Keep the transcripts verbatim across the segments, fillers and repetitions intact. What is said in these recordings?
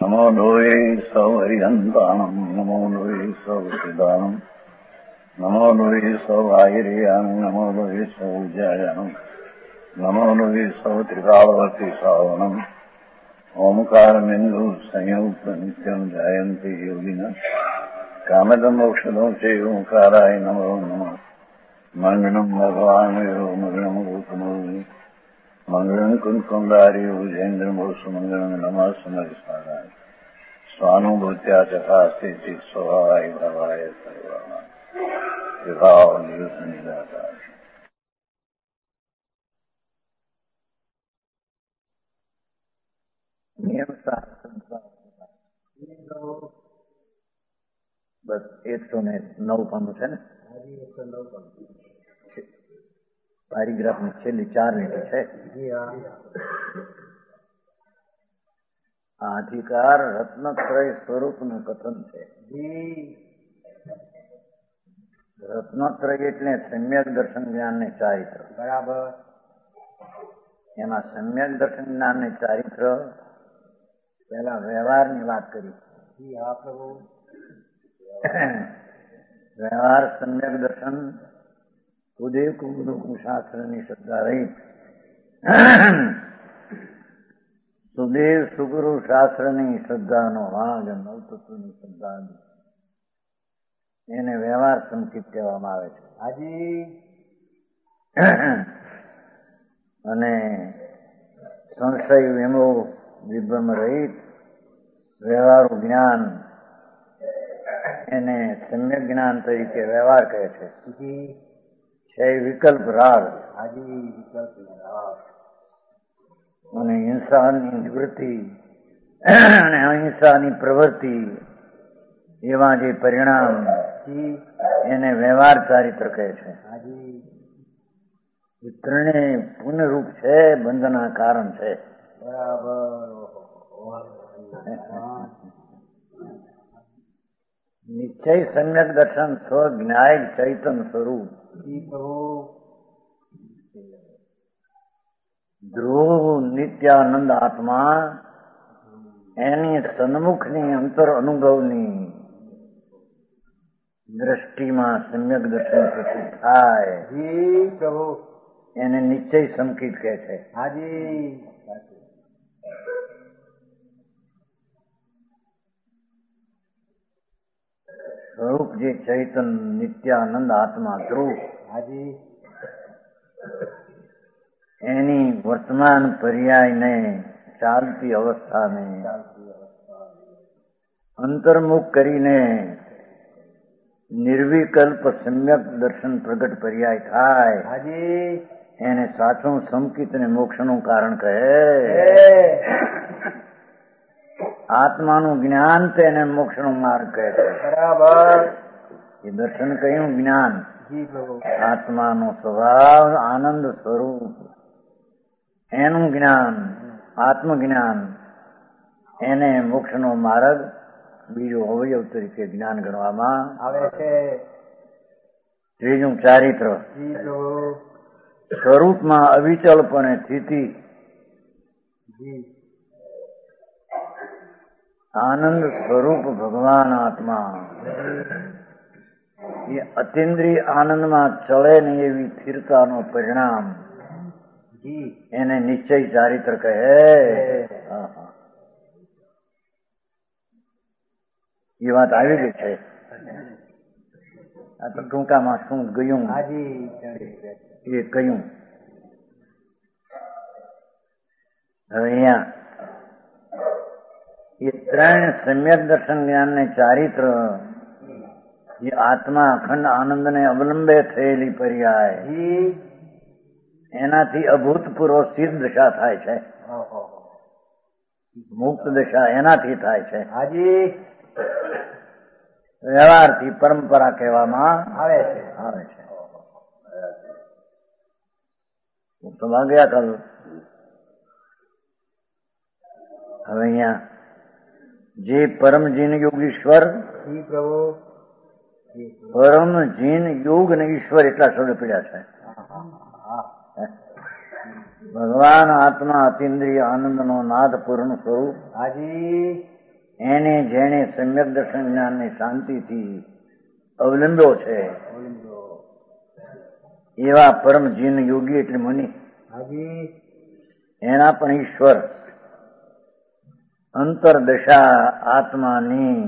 નમો લોહે સૌ હરિહંતાણમ નમો લોહે સૌ સિદાનમ નમો લોહે સૌ આયર્યાણમ નમો લોહે સૌ જયાણમ નમો લોહે સૌ ત્રિકાળવતી સાવણમ ઓમકાર બિંદુ સંયુક્ત નિત્યમ જાયંતિ યોગિના કામદમ મોક્ષદો છે ઓંકારાય નમો નમઃ મંગળમ ભગવાન વિરો મંગળમ ગૌતમો મંગળમ કુંકુંદારી ઉજેન્દ્રમો સુમંગળમ નમઃ સમરિસ્મરાય સ્વાનુભૂત્યા ચકાસ્તે સ્વભાવાય ભવાય સર્વમાં વિભાવ નિયુત નિરાકાર. બસ એકસો ને નવ પાનું છે ને, પેરેગ્રાફ ની છેલ્લી ચાર લીટી છે. આ અધિકાર રત્નત્રય સ્વરૂપનું કથન છે. રત્નત્રય એટલે સમ્યક દર્શન જ્ઞાન ને ચારિત્ર. બરાબર. એમાં સમ્યક દર્શન જ્ઞાન ને ચારિત્ર પેલા વ્યવહારની વાત કરી. વ્યવહાર સમ્યક દર્શન ઉદય કુમુદુ શાસ્ત્રની શ્રદ્ધા રહી. સુદેવ સુગુરુ શાસ્ત્રની શ્રદ્ધાનો ભાગ નવતત્વની શ્રદ્ધા એને વ્યવહાર સંકિત કહેવામાં આવે છે. હાજી. અને સંશય વિમો વિભ્રમ રહિત વ્યવહારુ જ્ઞાન એને સમ્યક જ્ઞાન તરીકે વ્યવહાર કહે છે. છે વિકલ્પ રાગ. હાજી. વિકલ્પ રાગ અને હિંસાની નિવૃત્તિ અને અહિંસાની પ્રવૃત્તિ એવા જે પરિણામ એને વ્યવહાર ચારિત્ર કહે છે. એ ત્રણેય પુનઃરૂપ છે, બંધના કારણ છે. બરાબર. નિશ્ચય સમ્યક દર્શન સ્વ જ્ઞાય ચૈતન સ્વરૂપ ધ્રુવ નિત્યાનંદ આત્મા એની સન્મુખની અંતર અનુભવની દ્રષ્ટિમાં સમ્યક દર્શન પ્રતિ થાય એને નિશ્ચય સંકિત કહે છે. હાજી. સ્વરૂપ જે ચૈતન નિત્યાનંદ આત્મા ધ્રુવ. હાજી. એની વર્તમાન પર્યાયને ચાલતી અવસ્થાને અંતર્મુખ કરીને નિર્વિકલ્પ સમ્યક દર્શન પ્રગટ પર્યાય થાય. હાજી. એને સાચું સંકિત અને મોક્ષનું કારણ કહે. આત્માનું જ્ઞાન તેને મોક્ષનો માર્ગ કહે છે. બરાબર. એ દર્શન કયું જ્ઞાન? આત્માનો સ્વભાવ આનંદ સ્વરૂપ એનું જ્ઞાન આત્મજ્ઞાન એને મોક્ષનો માર્ગ બીજો અવયવ તરીકે જ્ઞાન ગણવામાં આવે છે. ત્રીજું ચારિત્ર સ્વરૂપમાં અવિચલપણે સ્થિતિ આનંદ સ્વરૂપ ભગવાન આત્મા એ અતિન્દ્રિય આનંદમાં ચળે નહીં એવી સ્થિરતાનો પરિણામ એને નિશ્ચય ચારિત્ર કહે. એ વાત આવી ગઈ છે. આ તો ટૂંકામાં શું ગયું એ કહ્યું. હવે અહીંયા એ ત્રણ સમ્યક દર્શન જ્ઞાન ને ચારિત્ર એ આત્મા અખંડ આનંદ ને અવલંબે થયેલી પર્યાય એનાથી અભૂતપૂર્વ સિદ્ધ દશા થાય છે. મુક્ત દશા એનાથી થાય છે. હાજી. વ્યવહારથી પરંપરા કહેવામાં આવે છે. આવે છે. હું તો વાગ્યા કરું. હવે અહીંયા જે પરમ જીન યોગ ઈશ્વર પરમ જીન યોગ ને ઈશ્વર એટલા શબ્દ પીડ્યા છે. ભગવાન આત્મા અતિન્દ્રિય આનંદ નો નાદ પૂર્ણ સ્વરૂપ. હાજી. એને જેણે સમ્યક દર્શન જ્ઞાનને શાંતિથી અવલંબ્યો છે એવા પરમ જીન યોગી એટલે મુનિ એના પણ ઈશ્વર અંતરદશા આત્માની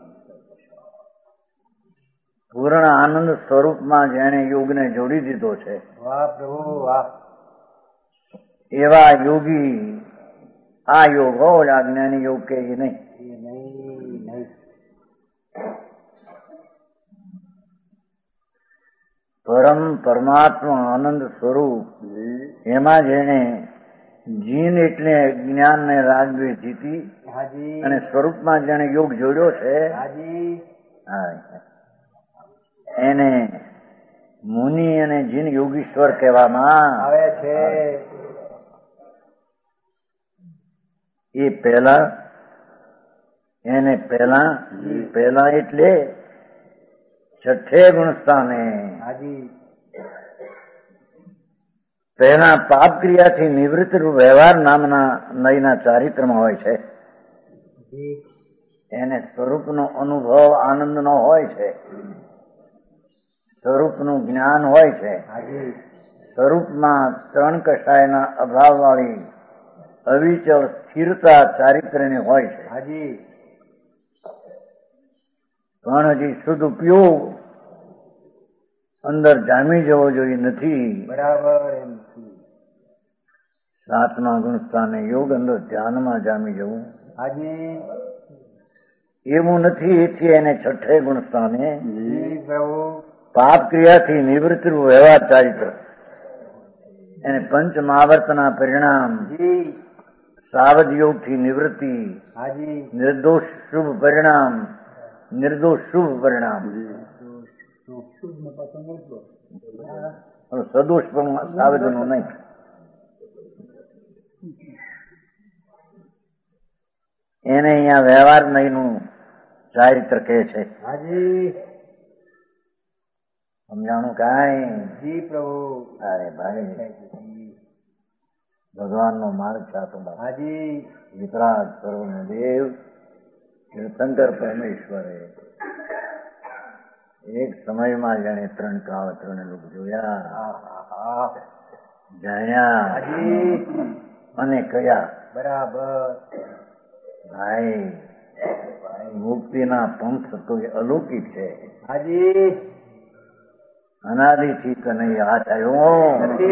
પૂર્ણ આનંદ સ્વરૂપમાં જેણે યોગને જોડી દીધો છે વાહ પ્રભુ વાહ. એવા યોગી આ યોગ હોય આ જ્ઞાની યોગ કે એ નહીં. પરમ પરમાત્મા આનંદ સ્વરૂપ એમાં જેને જીન એટલે જ્ઞાન ને રાજ્ય જીતી અને સ્વરૂપમાં જેને યોગ જોડ્યો છે એને મુનિ અને જીન યોગીશ્વર કહેવામાં આવે છે. એ પહેલા એને પહેલા પહેલા એટલે છઠ્ઠે ગુણસ્થાને પહેલા પાપ ક્રિયાથી નિવૃત્ત વ્યવહાર નામના નયના ચારિત્રમાં હોય છે. એને સ્વરૂપનો અનુભવ આનંદનો હોય છે, સ્વરૂપનું જ્ઞાન હોય છે, સ્વરૂપમાં ત્રણ કષાયના અભાવ વાળી અવિચળ સ્થિરતા ચારિત્ર્યની હોય છે. પણ હજી શુદ્ધ ઉપયોગ અંદર જામી જવો જોઈએ નથી. બરાબર. સાતમા ગુણસ્થાને યોગ અંદર ધ્યાનમાં જામી જવું હાજી એવું નથી. એથી એને છઠ્ઠે ગુણસ્થાને પાપ ક્રિયાથી નિવૃત્ત વ્યવહાર ચારિત્ર એને પંચ મહાવર્તના પરિણામ સાવધ યોગથી નિવૃત્તિ નિર્દોષ શુભ પરિણામ નિર્દોષ શુભ પરિણામ સદોષ પણ સાવધનું નહીં. એને અહીંયા વ્યવહાર નહીંનું ચારિત્ર કહે છે. સમજાણું કાંઈ? જી પ્રભુ. અરે ભાઈ ભગવાનનો માર્ગ સાતો હાજી વિતરાગ સર્વનો દેવ શંકર પરમેશ્વરે એક સમયમાં જાણે ત્રણ કાળ ત્રણ લોકો જોયા, જાણ્યા અને કયા. બરાબર ભાઈ મુક્તિના પંથ તો એ અલૌકિક છે. હાજી અનાદિથી કનૈયા હાથ આવ્યો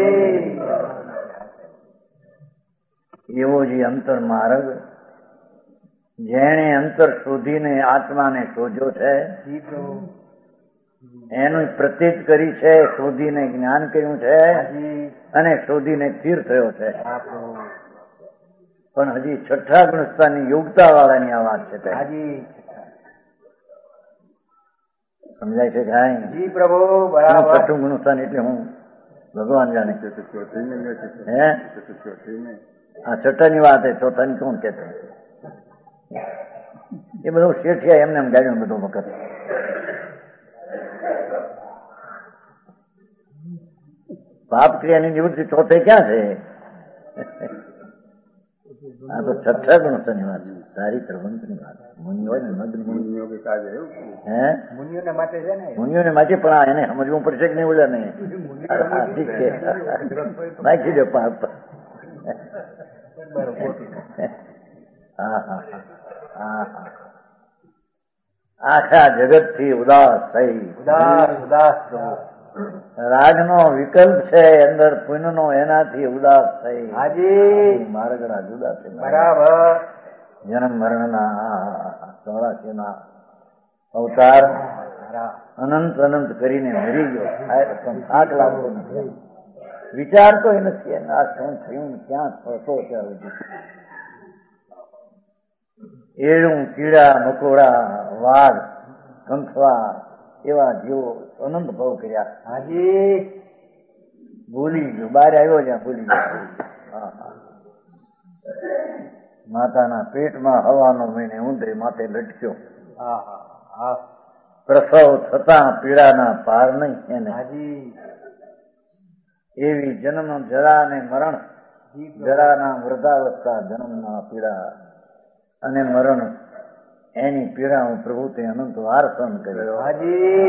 એવો જે અંતર માર્ગ જેણે અંતર શોધીને આત્માને શોધ્યો છે એનું પ્રતીત કરી છે, શોધીને જ્ઞાન કર્યું છે અને શોધીને સ્થિર થયો છે. પણ હજી છઠ્ઠા ગુણસ્થાનની યોગતા વાળાની આ વાત છે. સમજાય છે કાંઈ? જી પ્રભુ. બરાબર. છઠ્ઠું ગુણસ્થાન એટલે હું ભગવાન જાણે. હે આ છઠ્ઠાની વાત છે, ચોથાની કોણ કેતો? એ બધું શેઠિયા એમને એમ ગાડ્યું બધું વખત. પાપ ક્રિયાની નિવૃત્તિ ચોથે ક્યાં છે? આ તો છઠ્ઠા ગુણસ્થાનની વાત છે, ચારિત્ર વંશની વાત. મુનિ હોય ને મદ મુનિઓ હે મુનિઓને માટે છે ને, મુનિઓને માટે પણ આ એને સમજવું પડશે કે નહીં? બોલ્યા નહીં. ઠીક છે, નાખી દો પાપ. આખા જગત થી ઉદાસ થઈ ઉદાસ ઉદાસ રાગનો વિકલ્પ છે અંદર પુણ્યનો, એનાથી ઉદાસ થઈ. હાજી માર્ગના જુદા છે. બરાબર. જન્મ મરણના ચોરાસી ના અવતાર અનંત અનંત કરીને મરી ગયો, પણ થાક લાગતો નથી. વિચારતો એ નથી એને આ શું થયું, ક્યાં થતો ત્યાં સુધી. એળું કીડા મકોડા વાઘ કંથવા એવા જીવો અનંત ભાવ કર્યા. હાજી ભૂલી ગયો, બહાર આવ્યો જ્યાં ભૂલી ગયો. માતાના પેટમાં હવાનો મહિને ઊંધે માથે લટક્યો. પ્રસવ થતા પીડાના પાર નહીં એને. હાજી એવી જન્મ જરા ને મરણ, જરાના વૃદ્ધાવસ્થા જન્મના પીડા અને મરણ એની પીડા હું પ્રભુ તે અનંત વાર સહન કર્યો. હાજી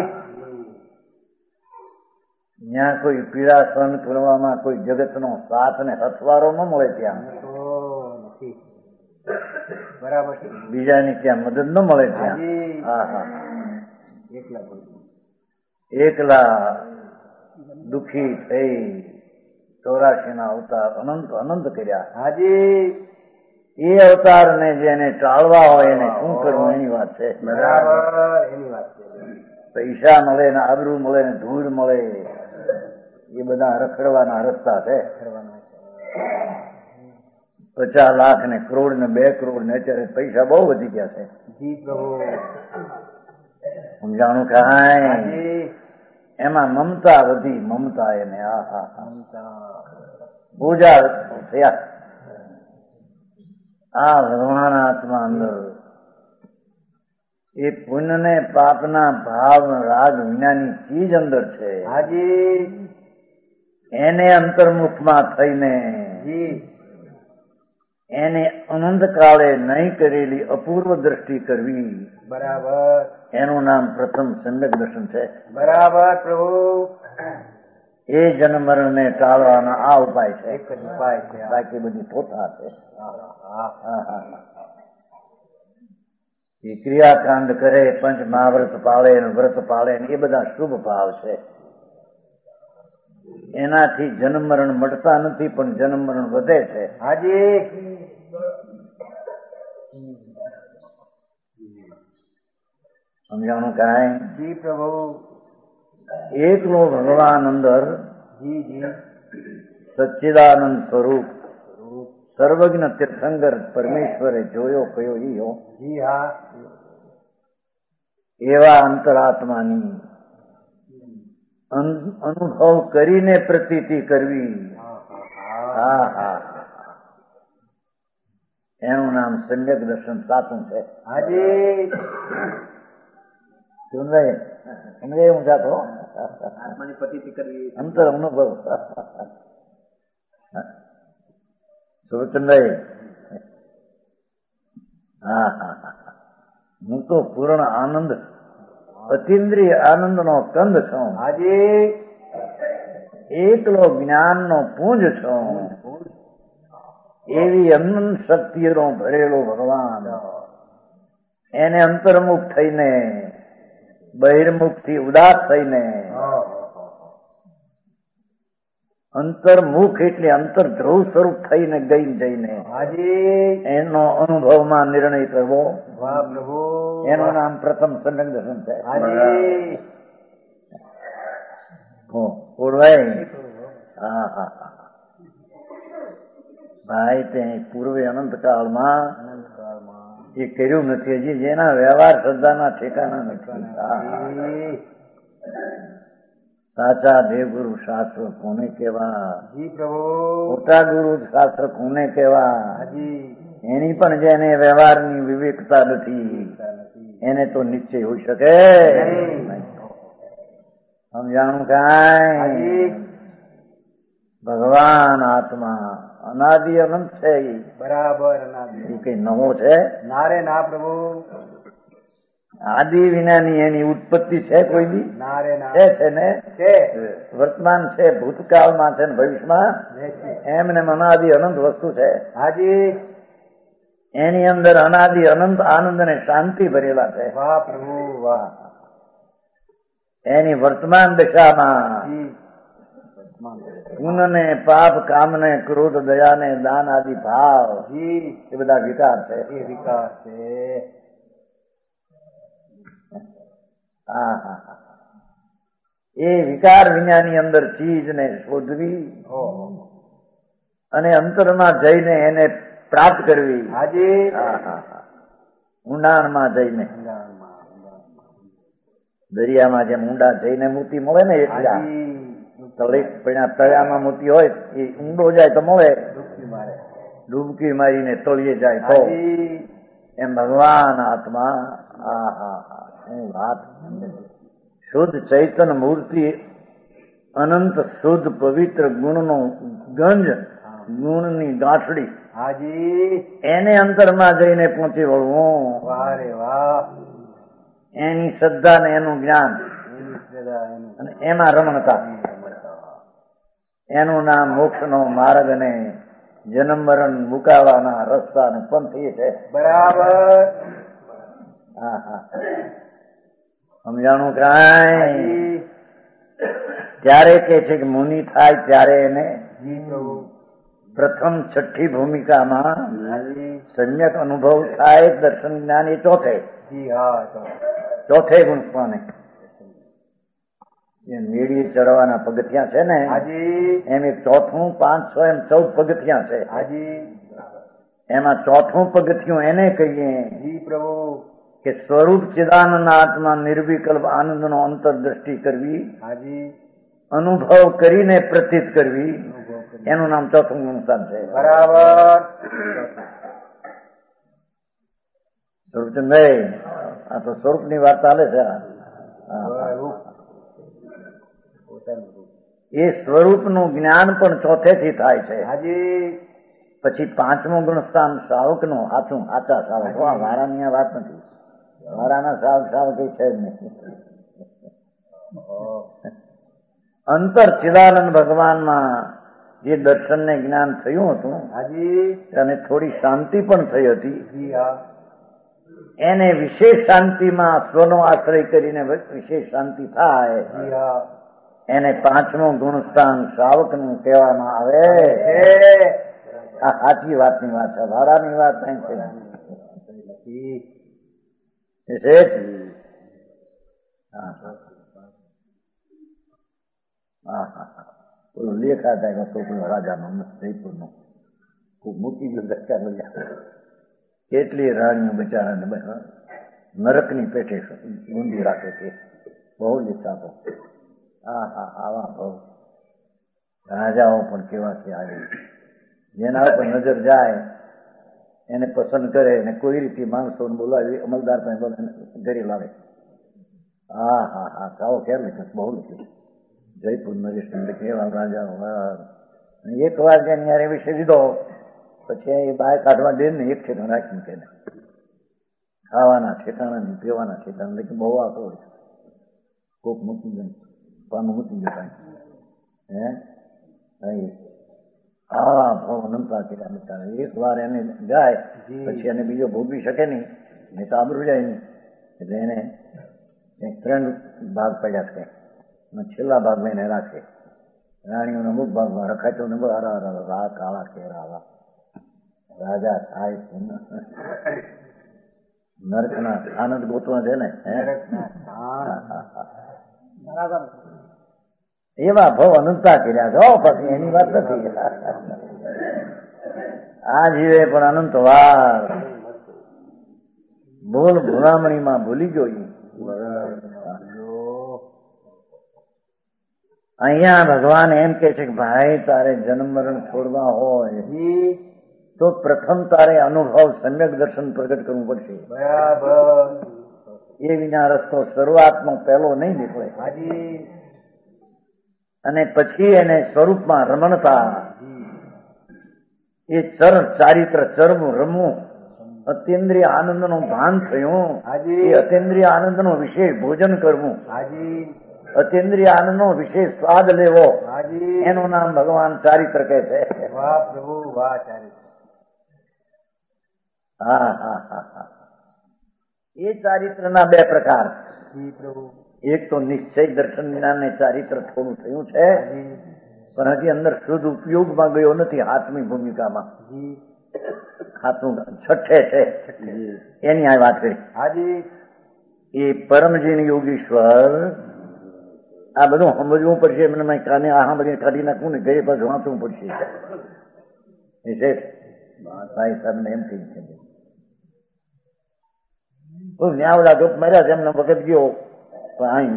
ત્યાં કોઈ પીડા સહન કરવામાં કોઈ જગતનો સાથ ને હથવારો ન મળે ત્યાં તો નથી બરાબર છે. બીજાની ત્યાં મદદ ન મળે ત્યાં. હાજી હા હા એકલા બોલી. એકલા દુઃખી થઈ ચોરાશી ના અવતાર અનંત અનંત કર્યા. હાજી એ અવતાર ને જેને ટાળવા હોય એને શું કરવું એની વાત છે. બરાબર એની વાત છે. પૈસા મળે ને આબરૂ મળે ને ધૂળ મળે એ બધા રખડવાના રસ્તા છે. પચાસ લાખ ને કરોડ ને બે કરોડ ને અત્યારે પૈસા બહુ વધી ગયા છે. જી પ્રભુ સમજાણું કાંઈ હાજી એમાં મમતા વધી. મમતા એને આ હા હા મમતા પૂજા થયા. આ ભગવાન આત્મા અંદર એ પુણ્ય ને પાપના ભાવ રાગ વિનાની ચીજ અંદર છે. હાજી એને અંતર્મુખમાં થઈને જી એને અનંત કાળે નહીં કરેલી અપૂર્વ દ્રષ્ટિ કરવી બરાબર એનું નામ પ્રથમ સમ્યક દર્શન છે. બરાબર પ્રભુ એ જન્મ મરણને ટાળવાના આ ઉપાય છે. એક જ ઉપાય છે. બાકી બધી પોતા છે. હા, હા. હા, હા. એ ક્રિયાકાંડ કરે, પંચ મહાવ્રત પાળે, વ્રત પાળે એ બધા શુભ ભાવ છે. એનાથી જન્મ મરણ મટતા નથી પણ જન્મ મરણ વધે છે. હાજી સમજાણું કાંઈ જી પ્રભુ એકલો ભગવાન અંદર જી જી સચ્ચિદાનંદ સ્વરૂપ સર્વજ્ઞ તીર્થંકર પરમેશ્વરે જોયો કયો ઈયો જી હા એવા અંતરાત્માની અનુભવ કરીને પ્રતીતિ કરવી. હા હા એનું નામ સમ્યક દર્શન સાચું છે. હાજી સુનભાઈ સમજે હું જાતો આત્માની પ્રતીતિ કરવી અંતર અનુભવ. સુરચંદભાઈ હા હા હું તો પૂર્ણ આનંદ અતિન્દ્રિય આનંદ નો કંદ છું. હાજી એકલો જ્ઞાન નો પુંજ છું. એવી અનંત શક્તિનો ભરેલો ભગવાન એને અંતર્મુખ થઈને બહિર્મુખ થી ઉદાસ થઈને અંતર્મુખ એટલે અંતર ધ્રુવ સ્વરૂપ થઈને ગઈ જઈને હાજી એનો અનુભવમાં નિર્ણય કરવો. વાહ પ્રભુ એનું નામ પ્રથમ સમ્યક દર્શન છે. હાજી પૂર્વાઈ હા હા ભાઈ તે પૂર્વે અનંત કાળમાં એ કર્યું નથી. હજી જેના વ્યવહાર શ્રદ્ધાના ઠેકાણા નથી. સાચા દેવગુરુ શાસ્ત્ર કોને કેવા? જી પ્રભુ ખોટા ગુરુ શાસ્ત્ર કોને કેવા? હાજી એની પણ જેને વ્યવહારની વિવેકતા નથી એને તો નિશ્ચય હોઈ શકે નહીં. સમજાણું કાંઈ? ભગવાન આત્મા અનાદિ અનંત છે. બરાબર એ કઈ નવો છે? નારે ના પ્રભુ આદિ વિનાની એની ઉત્પત્તિ છે કોઈ દી? નારે ના છે છે ને છે વર્તમાન છે, ભૂતકાળમાં છે ને ભવિષ્યમાં એમને અનાદિ અનંત વસ્તુ છે. હાજી એની અંદર અનાદિ અનંત આનંદ અને શાંતિ ભરેલા છે. વાહ પ્રભુ વાહ એની વર્તમાન દશામાં પુન ને પાપ કામ ને ક્રોધ દયા ને દાન આદિ ભાવ જી એ બધા વિકાર છે. એ વિકાર છે. હા હા એ વિકાર વિનાની અંદર ચીજ ને શોધવી અને અંતરમાં જઈને એને પ્રાપ્ત કરવી. હાજી હા હા હા ઊંડાણમાં જઈને દરિયામાં જેમ ઊંડા જઈને મોતી મળે ને એટલા તળિયામાં મોતી હોય એ ઊંડો જાય તો મળે. ડૂબકી મારીને તળિયે જાય તો એમ ભગવાન આત્મા. હા હા હા શું વાત! શુદ્ધ ચૈતન મૂર્તિ અનંત શુદ્ધ પવિત્ર ગુણનો ગંજ ગુણની ગાંઠડી હાજી એને અંતરમાં જઈને પહોંચી વળવું, વાહ રે વાહ એની શ્રદ્ધા ને એનું જ્ઞાન એની શ્રદ્ધા એનું અને એમાં રમણતા, એનું નામ મોક્ષનો માર્ગ અને જન્મ મરણ મુકાવાના રસ્તા અને પંથ એ છે. બરાબર હા હા સમજાણું કાંઈ? ત્યારે કે છે કે મુનિ થાય ત્યારે એને જી પ્રભુ પ્રથમ છઠ્ઠી ભૂમિકામાં હાજી સમ્યક અનુભવ થાય. દર્શન જ્ઞાન એ ચોથે જી હા તો ચોથે ગુણ પામે. એ મેળીએ ચડવાના પગથિયા છે ને, હાજી એમ એક ચોથું પાંચ છ એમ ચૌદ પગથિયા છે. હાજી એમાં ચોથું પગથિયું એને કહીએ જી પ્રભુ કે સ્વરૂપ ચિદાનંદ આત્મા નિર્વિકલ્પ આનંદનો અંતરદ્રષ્ટિ કરવી, હાજી અનુભવ કરીને પ્રતીત કરવી, અનુભવ કરી. એનું નામ ચોથું ગુણસ્થાન છે. બરાબર સ્વરૂપચંદભાઈ, આ તો સ્વરૂપની વાત ચાલે છે. હા. સ્વરૂપ પોતાનું રૂપ. એ સ્વરૂપનું જ્ઞાન પણ ચોથેથી થાય છે. હાજી પછી પાંચમું ગુણસ્થાન શ્રાવકનું સાચું સાચા શ્રાવક. આ વારાની આ વાત નથી. વારાના શ્રાવક શ્રાવક એ છે જ નહીં. અંતર ચિદાનંદ ભગવાનમાં જે દર્શન ને જ્ઞાન થયું હતું હાજી અને થોડી શાંતિ પણ થઈ હતી, જી હા એને વિશેષ શાંતિમાં સ્વનો આશ્રય કરીને વિશેષ શાંતિ થાય, જી હા એને પાંચમું ગુણસ્થાન શ્રાવકનું કહેવામાં આવે. આ સાચી વાતની વાત છે, ભાડાની વાત નહીં છે. એ છે જ. હા હા હા હા પેલું લેખા થાય છોકરો રાજાનું જયપુરનું ખૂબ મૂકી ગયું ધક્કા મળ્યા. કેટલી રાણીઓ બચારાને નરકની પેટે ઊંધી રાખે છે. બહુ લીસાતો. હા હા આવા બહુ રાજાઓ પણ કેવા કે આવી જેના ઉપર નજર જાય એને પસંદ કરે અને કોઈ રીતે માણસોને બોલાવી અમલદાર પણ ઘરે લાવે. હા હા હા કાવો કેમ લીધું? બહુ લીધું. જયપુર નરેશ કેવા રાજા એક વાર જયારે વિશે લીધો પછી એ બહાર કાઢવા દે ને એક ઠેકાણ રાખી મૂકે ને ખાવાના ઠેકાણા ને પીવાના ઠેકાણા એટલે બહુ આખો કોક મૂકી ગયું પાનું મૂકી ગયું હે આવા ભાવ અનંતા કર્યા બિચારા. એક વાર એને જાય પછી એને બીજો ભોગવી શકે નહીં, નહીં તો આબરું જાય નહીં. એટલે એને ત્રણ ભાગ પડ્યા છે. છેલ્લા ભાગમાં એને રાખે. રાણીઓના અમુક ભાગમાં રખાય ને હારા હારા રા કાળા કેરા રાજા થાય નરકના આનંદ ગોતવા છે ને. એવા ભાવ અનંતા કર્યા છો. પછી એની વાત નથી. આ જીવે પણ અનંત વાર બોલ ભૂલામણીમાં ભૂલી ગયો. અહીંયા ભગવાન એમ કે છે કે ભાઈ તારે જન્મ મરણ છોડવા હોય તો પ્રથમ તારે અનુભવ સમ્યક દર્શન પ્રગટ કરવું પડશે. બરાબર એ વિના રસ્તો શરૂઆતનો પહેલો નહીં નીકળે. અને પછી એને સ્વરૂપમાં રમણતા, એ ચર ચારિત્ર ચરવું રમવું, અતિન્દ્રિય આનંદનું ભાન થયું, એ અતિન્દ્રિય આનંદનું વિશેષ ભોજન કરવું, અતિન્દ્રિય આનંદનો વિશેષ સ્વાદ લેવો, એનું નામ ભગવાન ચારિત્ર કહે છે. વાહ પ્રભુ વાહ ચારિત્ર. હા હા હા હા એ ચારિત્રના બે પ્રકાર. પ્રભુ એક તો નિશ્ચય દર્શન જ્ઞાન ચારિત્ર થોડું થયું છે પણ હજી અંદર શુદ્ધ ઉપયોગમાં ગયો નથી. હાથમી ભૂમિકામાં હાથનું છઠ્ઠે છે એની આ વાત કરી. હાજી એ પરમજીન યોગીશ્વર આ બધું સમજવું પડશે. મને કાને આ બધી કાઢી નાખવું ને ગયે પાછું વાંચવું પડશે. એ છે ભાઈ સાહેબ એમ થઈ છે ન્યાવડા જોત માર્યા છે એમને વખત ગયો પણ અહીં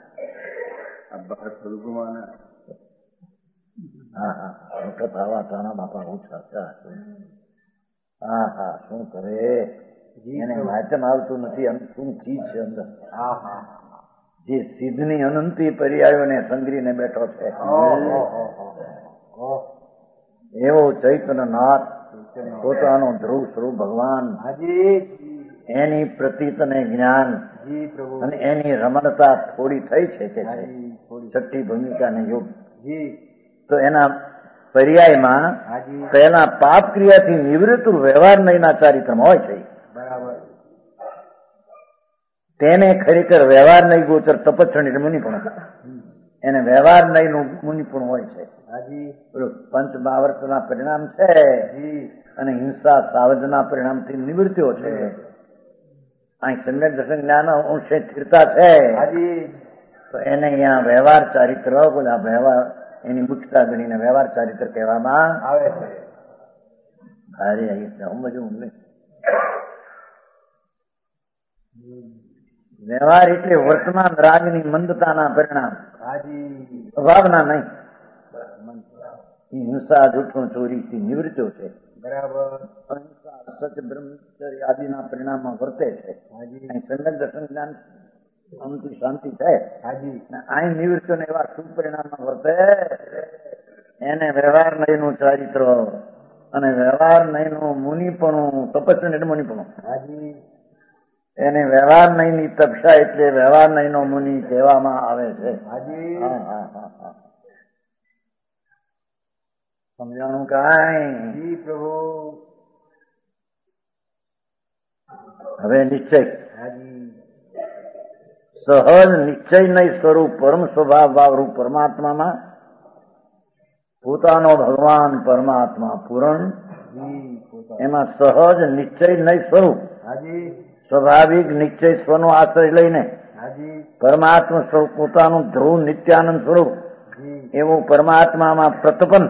હા હા વખત આવા તાણા બાપા ઓછા. હા હા શું કરે એને વાંચન આવતું નથી. શું ચીજ છે અંદર જે સિદ્ધની અનંતી પર્યાયોને સંગ્રીને બેઠો છે એવો ચૈતન્ય નાથ પોતાનો ધ્રુવ સ્વરૂપ ભગવાન, હાજી એની પ્રતીત અને જ્ઞાન જી પ્રભુ અને એની રમણતા થોડી થઈ છે કે છે હાજી થોડી છઠ્ઠી ભૂમિકા અને યોગ. જી તો એના પર્યાયમાં હાજી પહેલા પાપ ક્રિયાથી નિવૃત્ત વ્યવહાર નહીંના ચારિત્રમાં હોય છે. બરાબર તેને ખરેખર વ્યવહાર નહીં ગોચર તપસ્વી મુનિપણ, એને વ્યવહાર નહીં નું મુનિપણ હોય છે. હાજી પંચ બાવર્તના પરિણામ છે જી અને હિંસા સાવજના પરિણામથી નિવૃત્તિઓ છે. અહીં સમ્યક દર્શન જ્ઞાન અંશે સ્થિરતા છે. હાજી તો એને અહીંયા વ્યવહાર ચારિત્ર બોલા વ્યવહાર એની મુખ્યતા ગણીને વ્યવહાર ચારિત્ર કહેવામાં આવે છે. અરે હું બધું વ્યવહાર એટલે વર્તમાન રાગની મંદતાના પરિણામ, હાજી સ્વભાવના નહીં. હિંસા જૂઠું ચોરીથી નિવૃત્તિઓ છે. બરાબર અહિંસા સચ બ્રહ્મચર્ય આદિના પરિણામમાં વર્તે છે. હાજી અહીં સમ્યક દર્શન જ્ઞાન શાંતિ શાંતિ છે. હાજી અહીં નિવૃત્તિઓ એવા શુભ પરિણામમાં વર્તે એને વ્યવહાર નહીંનું ચારિત્ર અને વ્યવહાર નહીંનું મુનિપણું, તપસ્વી મુનિપણું, હાજી એને વ્યવહાર નહીંની તપસા એટલે વ્યવહાર નહીંનો મુનિ કહેવામાં આવે છે. હાજી હા હા હા હા સમજાણું કાંઈ? જી પ્રભુ હવે નિશ્ચય હાજી સહજ નિશ્ચય નહીં સ્વરૂપ પરમ સ્વભાવ ભાવરૂપ પરમાત્મામાં પોતાનો ભગવાન પરમાત્મા પૂરણ, જી પોતા એમાં સહજ નિશ્ચય નહીં સ્વરૂપ હાજી સ્વાભાવિક નિશ્ચય સ્વનો આશ્રય લઈને હાજી પરમાત્મા સ્વરૂપ પોતાનું ધ્રુવ નિત્યાનંદ સ્વરૂપ જી એવું પરમાત્મામાં પ્રતપન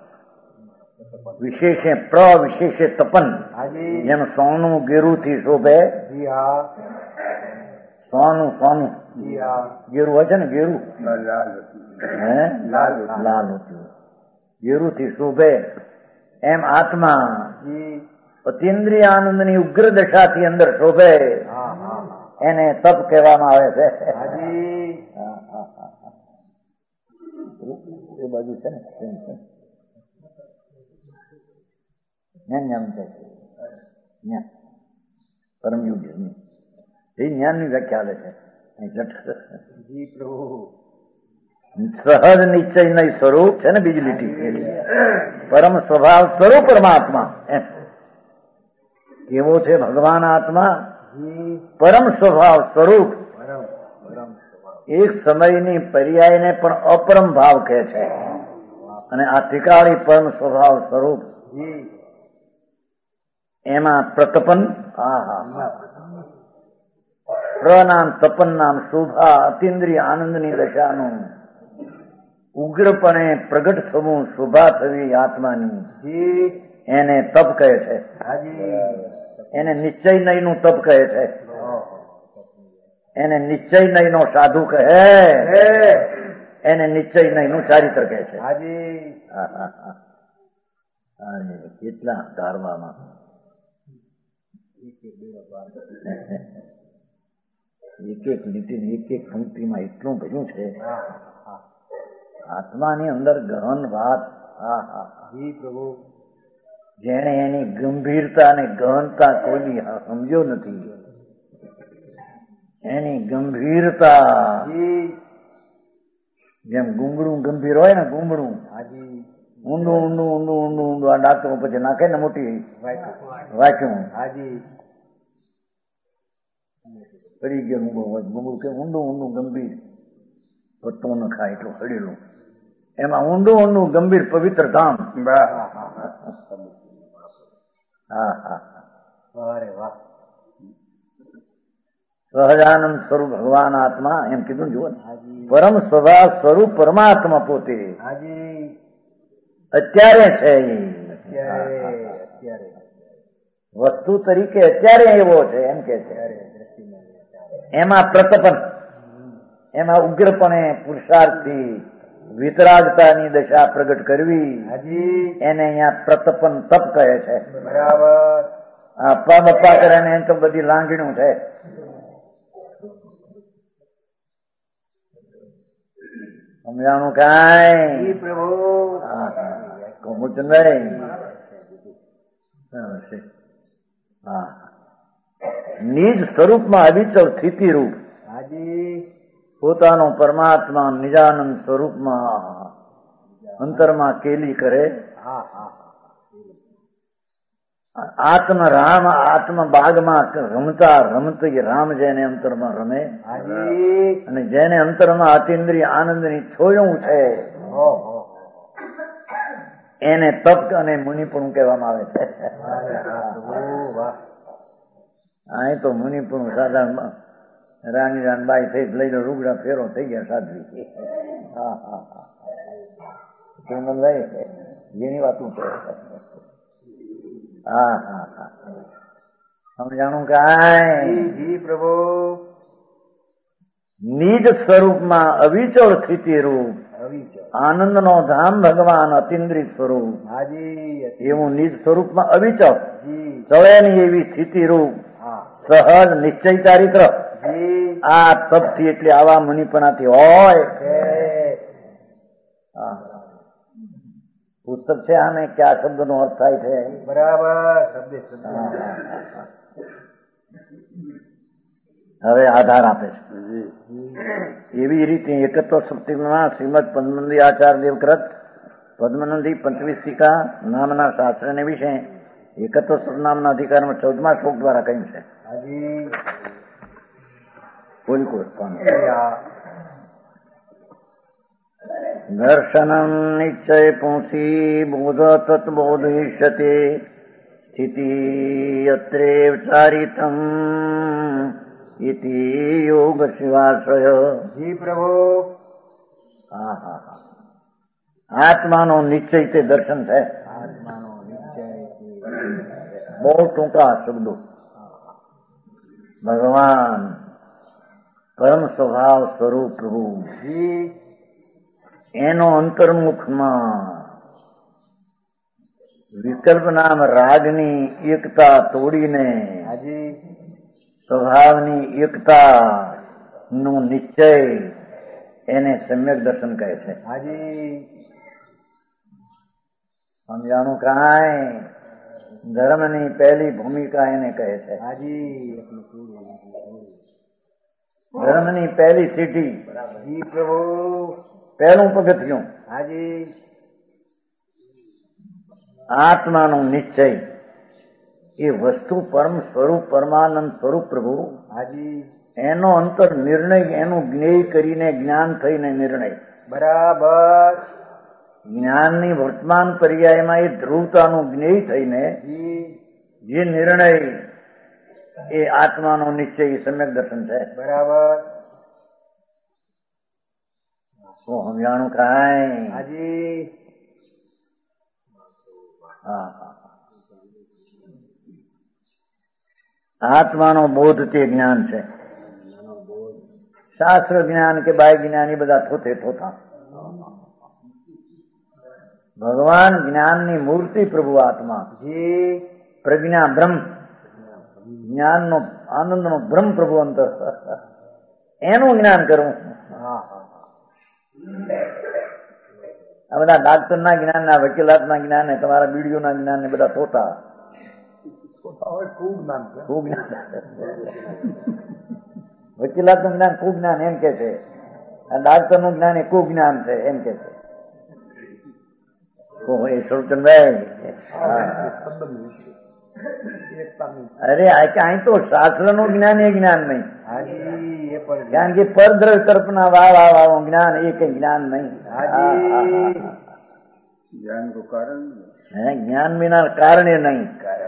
વિશેષે પ્રવિશેષે તપન, હાજી જેમ સોનું ગેરુથી શોભે, જી હા સોનું સોનું જી હા ગેરું હોય છે ને, ગેરું લાલ હે લાલ લાલ હતું ગેરુથી શોભે એમ આત્મા જી અતિન્દ્રિય આનંદની ઉગ્ર દશાથી અંદર શોભે, હા હા એને તપ કહેવામાં આવે છે. હાજી હા, હા, હા, હા. એ બાજુ છે ને એમ છે. જ્ઞાન જ્ઞાન છે જ્ઞાન પરમયુગ એ જ્ઞાનની વ્યાખ્યા આવે છે. જી પ્રભુ સહજ નિશ્ચય નહીં સ્વરૂપ છે ને બીજી લીટી પરમ સ્વભાવ સ્વરૂપ પરમાત્મા એમ કેવો છે ભગવાન આત્મા? જી પરમ સ્વભાવ સ્વરૂપ. પરમ પરમ સ્વભાવ એક સમયની પર્યાયને પણ અપરમ ભાવ કહે છે અને આ ઠીકાળી પરમ સ્વભાવ સ્વરૂપ જી એમાં પ્રતપન હા હા પ્રનામ તપન નામ શોભા અતિન્દ્રિય આનંદની દશાનું ઉગ્રપણે પ્રગટ થવું, શોભા થવી આત્માની, જી એને તપ કહે છે. હાજી એને નિશ્ચય નહીંનું તપ કહે છે. એને નિશ્ચય નહીંનો સાધુ કહે, એને નિશ્ચય નહીંનું ચારિત્ર કહે છે. હાજી હા હા હા અરે કેટલા ધારવામાં એક એક લીટી એક એક પંક્તિમાં એટલું ભર્યું છે. આત્માની અંદર ગહન વાત. હા હા જી પ્રભુ જેણે એની ગંભીરતા અને ગહનતા કોઈ સમજ્યો નથી. એની ગંભીરતા જી જેમ ગુંગળું ગંભીર હોય ને, ગુંગળું હાજી ઊંડું ઊંડું ઊંડું ઊંડું ઊંડું આ ડાકરું પછી નાખે ને મોટી વાંચ્યું હાજી પડી ગયેલું ગુંગળું કે ઊંડું ઊંડું ગંભીર પત્તો ન ખાય એટલું હળેલું, એમાં ઊંડું ઊંડું ગંભીર પવિત્ર ધામ. હા હા અરે વાહ સહજાનંદ સ્વરૂપ ભગવાન આત્મા એમ કીધું જુઓ ને. હાજી પરમ સ્વભાવ સ્વરૂપ પરમાત્મા પોતે હાજી અત્યારે છે. અત્યારે અત્યારે વસ્તુ તરીકે અત્યારે એવો છે એમ કે છે. એમાં પ્રતપન, એમાં ઉગ્રપણે પુરુષાર્થથી વિતરાગતાની દશા પ્રગટ કરવી, હાજી એને અહીંયા પ્રતપન તપ કહે છે. બરાબર આ પા બપ્પા કરે ને એમ તો બધી લાંગણું છે. સમજાણું કાંઈ? જી પ્રભુ હા હા કહું છું નહીં. હા, નિજ સ્વરૂપમાં અવિચળ સ્થિતિ રૂપ હાજી પોતાનો પરમાત્મા નિજાનંદ સ્વરૂપમાં અંતરમાં કેલી કરે. હા હા આત્મ રામ આત્મ બાગમાં રમતા રમતી રામ જેને અંતરમાં રમે હાજી અને જેને અંતરમાં અતિન્દ્રિય આનંદની છોયું છે હો હો એને તપ અને મુનિપણું કહેવામાં આવે છે. અરે હા પ્રભુ વાહ અહીં તો મુનિપણું સાધારણ રાણી રાનબાઈ થઈ લઈને રૂગડા ફેરો થઈ ગયા સાધ્વી. હા હા હા જેની વાતું છે. હા હા હા સમજાણું કાંઈ જી જી પ્રભુ નિજ સ્વરૂપમાં અવિચળ સ્થિતિ રૂપ અવિચળ આનંદનો ધામ ભગવાન અતિન્દ્રિય સ્વરૂપ હાજી એવું નિજ સ્વરૂપમાં અવિચળ જી ચળે નહીં એવી સ્થિતિ રૂપ હા સહજ નિશ્ચય ચારિત્ર જી આ તપથી એટલે આવા મુનિપણાથી હોય. છે હા. પુસ્તક છે આને કયા શબ્દ નો અર્થ થાય છે. બરાબર શબ્દે શબ્દ હવે આધાર આપે છે. એવી રીતે એકત્વ સપ્તમાં શ્રીમદ પદ્મનંદી આચાર્ય દેવકૃત પદ્મનંદી પંચવિશિકા નામના શાસ્ત્રને વિશે એકત્વ સપ્ત નામના અધિકારમાં ચૌદમા શ્લોક દ્વારા કહ્યું છે. હાજી કોઈ કોઈ હા દર્શનમ નિશ્ચય પુંસી બોધ તત્બોધિષ્યતે સ્થિતિ અત્રેવ ચારિતમ ઇતિ યોગ શિવાશ્રય. જી પ્રભુ હા હા હા આત્માનો નિશ્ચય તે દર્શન છે. આત્માનો નિશ્ચય બહુ ટૂંકા શબ્દો. ભગવાન પરમ સ્વભાવ સ્વરૂપ પ્રભુ જી એનો અંતર્મુખમાં વિકલ્પ નામ રાગની એકતા તોડીને હાજી સ્વભાવની એકતા નું નિશ્ચય એને સમ્યક દર્શન કહે છે. હાજી સમજાણું કાંઈ ધર્મની પહેલી ભૂમિકા એને કહે છે. હાજી ધર્મની પહેલી સીટી જી પ્રભુ પહેલું પગથિયું હાજી આત્માનો નિશ્ચય એ વસ્તુ પરમ સ્વરૂપ પરમાનંદ સ્વરૂપ પ્રભુ હાજી એનો અંતર નિર્ણય એનું જ્ઞેય કરીને જ્ઞાન થઈને નિર્ણય બરાબર જ્ઞાનની વર્તમાન પર્યાયમાં એ ધ્રુવતાનું જ્ઞેય થઈને જી જે નિર્ણય એ આત્માનો નિશ્ચય એ સમ્યક દર્શન છે. બરાબર શું સમજાણું કાંઈ. હાજી હા આત્માનો બોધ તે જ્ઞાન છે. શાસ્ત્ર જ્ઞાન કે બાહ્ય જ્ઞાન એ બધા થોથે થોથા. ભગવાન જ્ઞાનની મૂર્તિ પ્રભુ આત્મા જી પ્રજ્ઞા બ્રહ્મ જ્ઞાનનો આનંદનો બ્રહ્મ પ્રભુ અંતર એનું જ્ઞાન કરવું. હા હા આ બધા ડાક્ટરના જ્ઞાન ના વકીલાતના જ્ઞાન ને તમારા બીડીઓના જ્ઞાન ને બધા થોતા ખૂબ નામ છે ખૂબ જ્ઞાન વકીલાતનું જ્ઞાન ખૂબ જ્ઞાન એમ કે છે. ડાક્ટરનું જ્ઞાન એ ખૂબ જ્ઞાન છે એમ કે છે. એ સુરચંદભાઈ અરે અહીં તો શાસ્ત્રનું જ્ઞાન એ જ્ઞાન નહીં. હાજી એ પણ કારણ કે પરદ્રવ્ય તર્પના વાહ વાહ વાળું જ્ઞાન એ કઈ જ્ઞાન નહીં. હાજી જ્ઞાન કો કારણ હે જ્ઞાન વિના કારણે નહીં.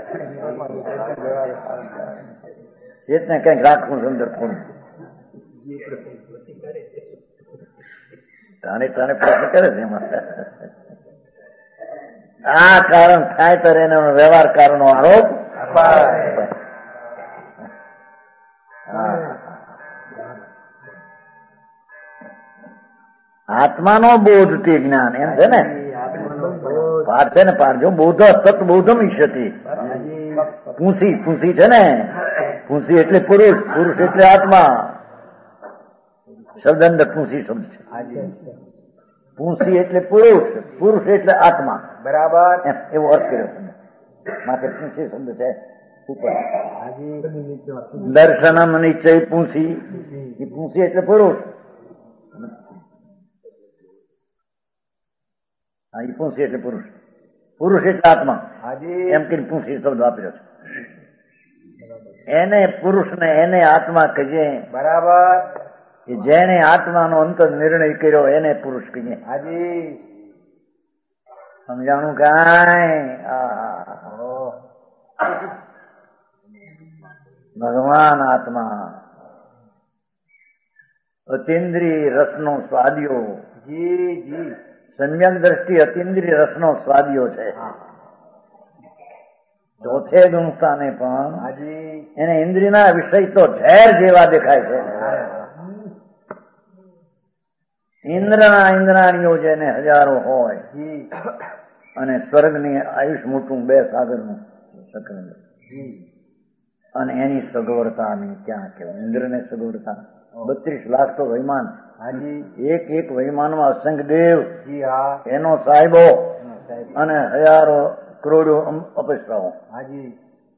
એટલે કઈક રાખવું અંદર ફોન તાને તાને પ્રશ્ન કરે છે એમાં આ કારણ થાય ત્યારે એનો વ્યવહાર કારણો આરોપ આત્માનો બોધ તે જ્ઞાન એમ છે ને પાર છે ને પાર જો બોધ સતબોધમ ઈષ્યતિ પૂંસી પૂંસી છે ને પૂંસી એટલે પુરુષ પુરુષ એટલે આત્મા શબ્દ અંદર પૂંસી શબ્દ છે. પૂંસી એટલે પુરુષ પુરુષ એટલે આત્મા બરાબર એવો અર્થ કર્યો તમે માથે પૂંછી શબ્દ છે ઉપર. હાજી દર્શનમ નિશ્ચય પૂંછી, એ પૂંછી એટલે પુરુષ. હા, એ પૂંછી એટલે પુરુષ, પુરુષ એટલે આત્મા. હાજી એમ કઈ પૂંછી શબ્દ વાપર્યો છે. એને પુરુષને એને આત્મા કહીએ. બરાબર. કે જેને આત્માનો અંતર નિર્ણય કર્યો એને પુરુષ કહીએ. હાજી સમજાણું કાંઈ? ભગવાન આત્મા અતિન્દ્રિય રસનો સ્વાદિયો. જી જી સમ્યક દ્રષ્ટિ અતિન્દ્રિય રસનો સ્વાદિયો છે. ચોથે ગુણ સ્થાને પણ હાજી એને ઇન્દ્રિયના વિષય તો ઝેર જેવા દેખાય છે. ઇન્દ્રના ઇન્દ્રાણીઓ જેને હજારો હોય જી અને સ્વર્ગની આયુષ મોટું બે સાગરનું સકલ, જી અને એની સગવડતાની ક્યાં કેવું. ઇન્દ્રને સગવડતા બત્રીસ લાખ તો વૈમાન. હાજી એક એક વૈમાનમાં અસંખ્ય દેવ, જી હા એનો સાહેબો અને હજારો કરોડો અપસરાઓ. હાજી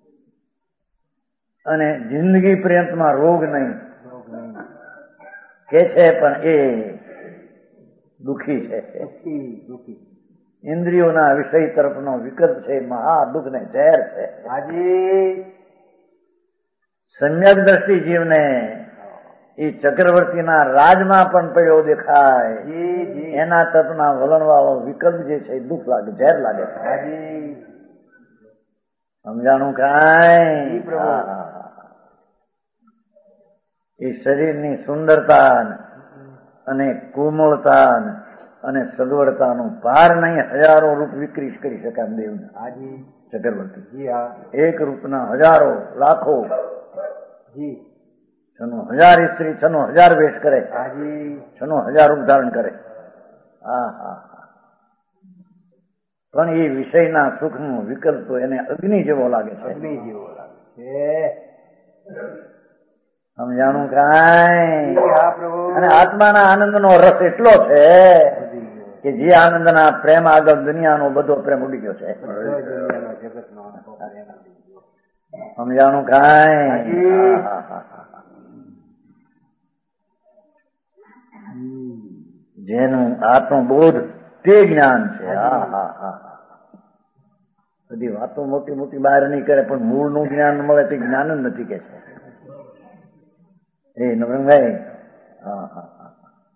અને જિંદગી પર્યંતમાં રોગ નહીં રોગ નહીં. કે છે, પણ એ દુઃખી છે. દુઃખી દુઃખી. ઇન્દ્રિયોના વિષય તરફનો વિકલ્પ છે, મહા દુઃખ ને ઝેર છે. હાજી સમ્યક દ્રષ્ટિ જીવને એ ચક્રવર્તીના રાજમાં પણ પડ્યો દેખાય. જી જી એના તરફના વલણ વાળો વિકલ્પ જે છે એ દુઃખ લાગે, ઝેર લાગે છે. હાજી સમજાણું કાંઈ? જી પ્રભુ. એ શરીરની સુંદરતા અને કોમળતા અને સગવડતાનું પાર નહીં. હજારો રૂપ વિક્રી કરી શકાય દેવને. હાજી ચક્રવર્તી જી હા એક રૂપના હજારો લાખો, જી છનો હજાર સ્ત્રી છનો હજાર વેશ કરે, હાજી છનો હજાર રૂપ ધારણ કરે. હા હા પણ એ વિષયના સુખનો વિકલ્પ તો એને અગ્નિ જેવો લાગે છે. અગ્નિ જેવો લાગે છે. સમજાણું કાંઈ? જી હા પ્રભુ. અને આત્માના આનંદનો રસ એટલો છે કે જે આનંદના પ્રેમ આગળ દુનિયાનો બધો પ્રેમ ઉડી ગયો છે. જગતનો સમજાણું કાંઈ? જેનું આત્મબોધ તે જ્ઞાન છે. હા હા હા બધી વાતો મોટી મોટી બહાર નહીં કરે, પણ મૂળનું જ્ઞાન મળે તે જ્ઞાન જ નથી કે છે. એ નવરંગભાઈ, હા હા હા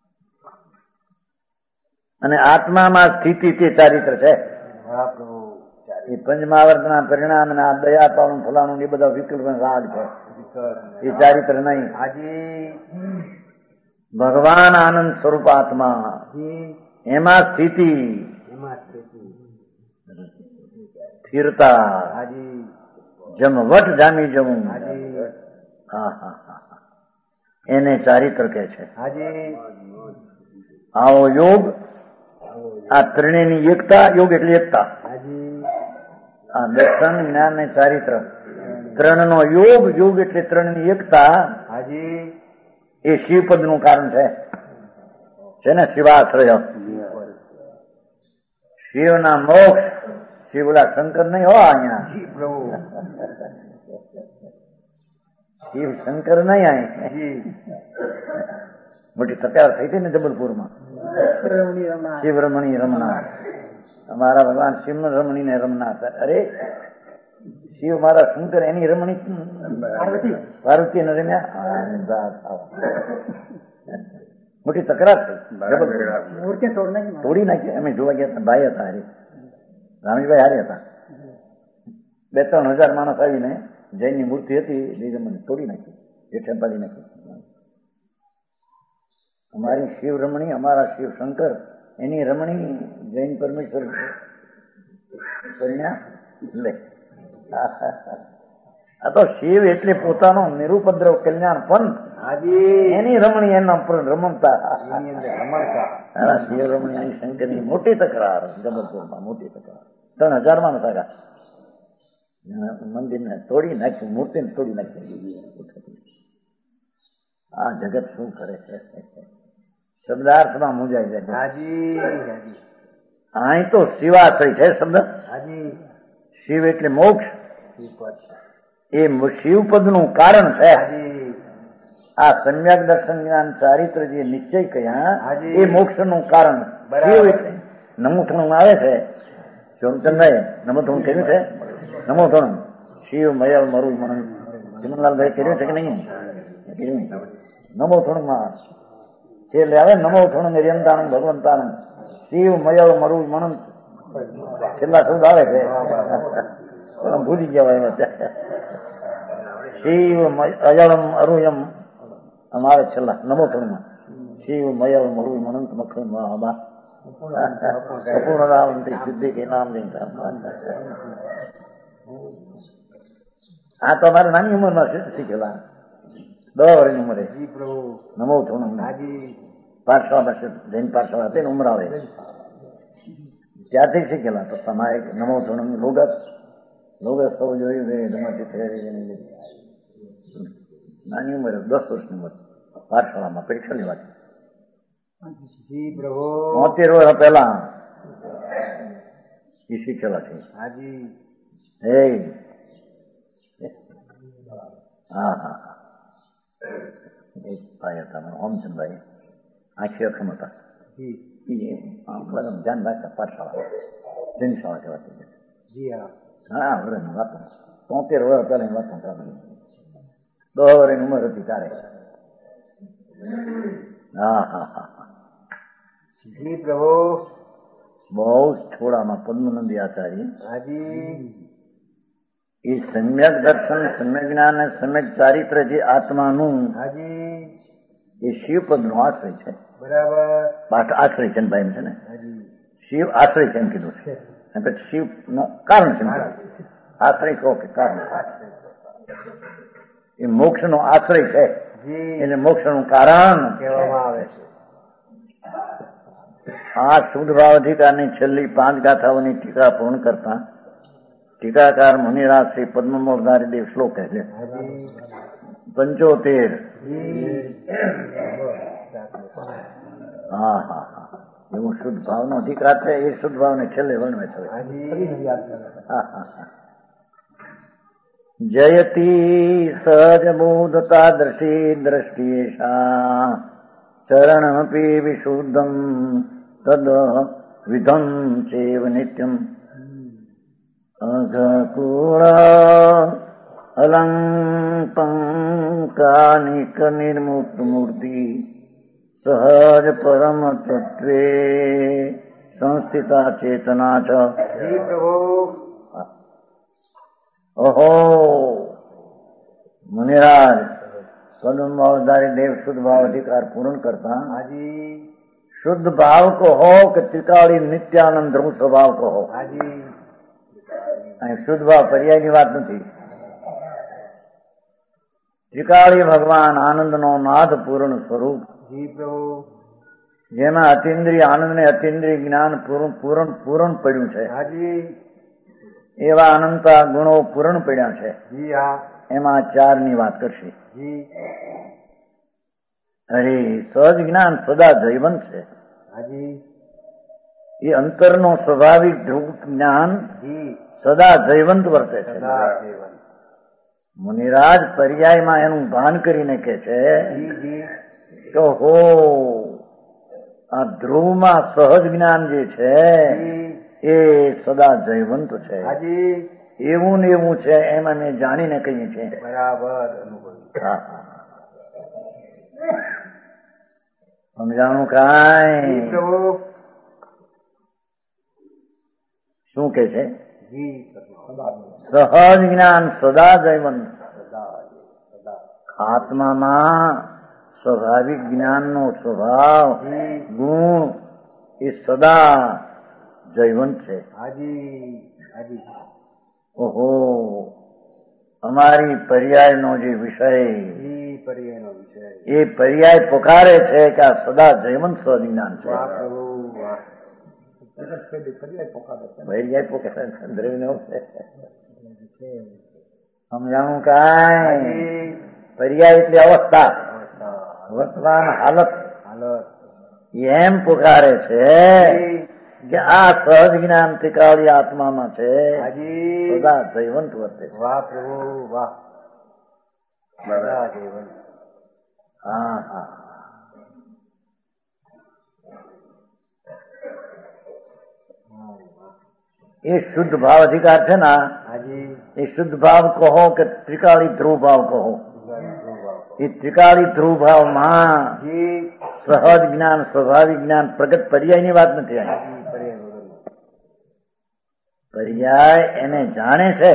અને આત્મામાં સ્થિતિ તે ચારિત્ર છે. હા પ્રભુ. એ પંચમાવર્તના પરિણામ અને આ દયાપાળું ફલાણું એ બધા વિકલ્પ રાગ છે. એ ચારિત્ર નહીં. હાજી ભગવાન આનંદ સ્વરૂપ આત્મા, જી એમાં સ્થિતિ, એમાં સ્થિતિ. સ્થિરતા, હાજી જમવટ જામી જવું. હાજી હા હા હા એને ચારિત્ર કે છે. હાજી આવો યોગ, આ ત્રણેયની એકતા. યોગ એટલે એકતા. હાજી આ દર્શન, જ્ઞાન ને ચારિત્ર ત્રણ નો યોગ. યોગ એટલે ત્રણની એકતા. હાજી એ શિવપદ નું કારણ છે. છે ને શિવાશ્રય, શિવના મોક્ષ. શિવલા શંકર નહીં હો અહીંયા. જી પ્રભુ. શિવ શંકર નહીં અહીં. જી મોટી તકરાર થઈ હતી ને જબલપુરમાં. શિવ રમણી રમણા. અમારા ભગવાન શિવ રમણી ને રમણા હતા. અરે શિવ મારા શંકર એની રમણી પાર્વતી ને રમ્યા. મોટી તકરાર થઈ. તોડી નાખી. અમે જોવા ગયા હતા. ભાઈ હતા હારે, રામીભાઈ હારે હતા. બે ત્રણ હજાર માણસ આવીને જૈનની મૂર્તિ હતી મને તોડી નાખી, હેઠે પાડી નાખી. અમારી શિવ રમણી, અમારા શિવ શંકર, એની રમણી જૈન પરમેશ્વર કન્યા લે. આ તો શિવ એટલે પોતાનો નિરુપદ્રવ કલ્યાણ પંથ. હાજી એની રમણી એના પર રમણતા. રમણતા શિવ રમણી અને શંકરની મોટી તકરાર જબલપુરમાં. મોટી તકરાર ત્રણ હજાર માં હતા. મંદિરને તોડી નાખ્યું, મૂર્તિને તોડી નાખી. આ જગત શું કરે છે? શબ્દાર્થમાં મૂંઝાઈ જાય. હાજી હાજી અહીં તો શિવાશ્રય છે શબ્દ. હાજી શિવ એટલે મોક્ષ, શિવપદ. એ શિવપદ નું કારણ છે. હાજી આ સમ્યક દર્શન જ્ઞાન ચારિત્ર જે નિશ્ચય કહ્યા હાજી. એ મોક્ષ નું કારણ. બરાબર. શિવ એટલે નમોથણું આવે છે. સોમચંદ્રભાઈ નમોથણું કર્યું છે. નમોથણું શિવ મયલ મરુલ મન ચિમનલાલભાઈ કર્યું છે કે નહીં? કર્યું. નમોથણું માં છેલ્લે આવે નમોથણું નિરંતાણું ભગવંતાણું શિવ મયલ મરુલ મન છેલ્લા શબ્દ આવે છે. ભૂલી ગયા એમાં શિવ અયળમ અરુયમ અમારે છેલ્લા નમોથણમાં શિવ મયલ મરુલ મનંત મખણ મહાબા પૂર્ણ રામ સિદ્ધિ કે નામ નહીં. આ તો અમારે નાની ઉંમરમાં શીખેલા, દસ વર્ષની ઉંમરે. જી પ્રભુ. નમોથણું હાજી પાઠશાળા જૈન પાઠશાળા હતી ને ઉમરાવે ત્યાંથી શીખેલા. તો તમારે નમોથણું લોગસ લોગસ થવું જોયું છે. નાની ઉંમરે દસ વર્ષની ઉંમર પાઠશાળામાં પરીક્ષા લેવાથી. જી પ્રભુ. બોતેર વર્ષ પહેલા એ શીખેલા છે. હાજી હે હા હા હા એક ભાઈ હતા ઓમચંદભાઈ, આખી અખમ હતા. જી ધ્યાન રાખતા પાઠશાળા જૈન શાળા કહેવાતી. જી હા હા વર્ષની વાતો, તોતેર વર્ષ પહેલા વાતો કરાવી. દસ વર્ષની ઉંમર હતી ત્યારે. હા હા હા હા જી પ્રભુ. બહુ થોડામાં પદ્મનંદી આચાર્ય હાજી એ સમ્યક દર્શન, સમ્યક જ્ઞાન અને સમ્યક ચારિત્ર જે આત્માનું હાજી એ શિવપદ નો આશ્રય છે. બરાબર. પાઠ આશ્રય છે ને ભાઈ છે ને, હાજી શિવ આશ્રય છે એમ કીધું છે. અને પછી શિવ નો કારણ છે. આશ્રય કહો કે કારણ. એ મોક્ષ નો આશ્રય છે જી એટલે મોક્ષ નું કારણ કહેવામાં આવે છે. આ શુદ્ધ ભાવ અધિકારની છેલ્લી પાંચ ગાથાઓની ટીકા પૂર્ણ કરતા ટીકાકાર મુનિરાજ શ્રી પદ્મમોક્ષધારી દેવ શ્લોક કહે છે હાજી પંચોતેર. જી હા હા હા એવું શુદ્ધ ભાવનો અધિકાર છે. એ શુદ્ધ ભાવને છેલ્લે વર્ણવે છે. હાજી હા હા હા જયતી સહજબોધતા દ્રષ્ટિ દ્રષ્ટિયેષા ચરણમપી વિશુદ્ધમ તદ વિધમ ચેવ નિત્યમ અઘકુળ અલંપંકાનિક નિર્મુક્ત મૂર્તિ સહજ પરમ તત્વે સંસ્થિતા ચેતના ચ. જી પ્રભુ. ઓહો મુનિરાજ પદ્મમોક્ષધારી દેવ શુદ્ધ ભાવ અધિકાર પૂર્ણ કરતા હાજી શુદ્ધ ભાવ કહો કે ત્રિકાળી નિત્યાનંદ ધ્રુવ સ્વભાવ કહો. હાજી અહીં શુદ્ધ ભાવ પર્યાયની વાત નથી. ત્રિકાળી ભગવાન આનંદનો નાદ પૂર્ણ સ્વરૂપ જી પ્રભુ. જેમાં અતિન્દ્રિય આનંદ ને અતિન્દ્રિય જ્ઞાન પૂર્ણ પૂર્ણ પૂર્ણ પડ્યું છે. હાજી એવા અનંતા ગુણો પૂર્ણ પડ્યા છે. જી હા એમાં ચાર ની વાત કરશે. જી અરે સહજ જ્ઞાન સદા જૈવંત છે. હાજી એ અંતરનો સ્વાભાવિક ધ્રુવ જ્ઞાન જી સદા જૈવંત વર્તે છે. સદા જીવન. મુનિરાજ પર્યાયમાં એનું ભાન કરીને કે છે જી જી કે હો આ ધ્રુવમાં સહજ જ્ઞાન જે છે જી એ સદા જયવંત છે. હાજી એવું ને એવું છે એમ અમે જાણીને કહીએ છીએ. બરાબર અનુભવ. હા સમજાણું કાંઈ? જી પ્રભુ. શું કે છે? જી સહજ જ્ઞાન સદા જયવંત. સદા સદા આત્મામાં સ્વાભાવિક જ્ઞાનનો સ્વભાવ જી ગુણ એ સદા જયવંત છે. હાજી હાજી ઓહો અમારી પર્યાયનો જે વિષય જી પર્યાયનો વિષય. એ પર્યાય પુકારે છે કે આ સદા જયવંત સહજ જ્ઞાન છે. વાહ પ્રભુ વાહ. પર્યાય પુકારે દ્રવ્યનો છે. સમજાણું કાંઈ? હાજી પર્યાય એટલે અવસ્થા, અવસ્થા વર્તમાન હાલત હાલત. એમ પુકારે છે. જી કે આ સહજ જ્ઞાન ત્રિકાળી આત્મામાં છે હાજી સદા જયવંત વર્તે છે. વાહ પ્રભુ વાહ સદા જીવન હા હા એ શુદ્ધ ભાવ અધિકાર છે ને હાજી એ શુદ્ધ ભાવ કહો કે ત્રિકાળી ધ્રુવ ભાવ કહો. એ ત્રિકાળી ધ્રુવ ભાવમાં જી સહજ જ્ઞાન સ્વાભાવિક જ્ઞાન પ્રગટ પર્યાયની વાત નથી આવી. હાજી પર્યાય વગરનો. પર્યાય એને જાણે છે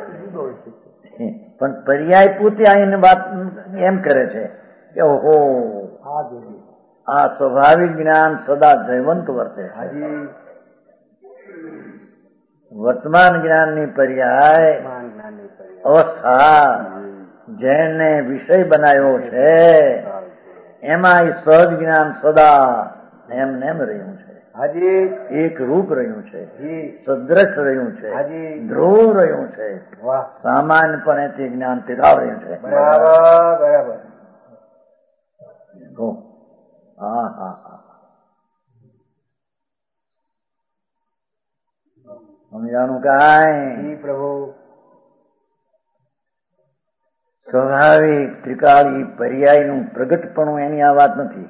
પણ પર્યાય પોતે આવીને વાત એમ કરે છે કે ઓહો આ જોડી આ સ્વાભાવિક જ્ઞાન સદા જયવંત વર્તે છે. હાજી વર્તમાન જ્ઞાનની પર્યાય માન જ્ઞાનની પર્યાય અવસ્થા જેને વિષય બનાવ્યો છે એમાં એ સહજ જ્ઞાન સદા એમને એમ રહ્યું છે. હાજી એક રૂપ રહ્યું છે, જી સદ્રશ રહ્યું છે, હાજી ધ્રુવ રહ્યું છે, વાહ સામાન્યપણે તે જ્ઞાન ટીકાવ રહ્યું છે. બરાબર બરાબર હો. હા હા હા સમજાણું કાંઈ જી પ્રભુ સ્વાભાવિક ત્રિકાળી પર્યાયનું પ્રગટપણું એની આ વાત નથી.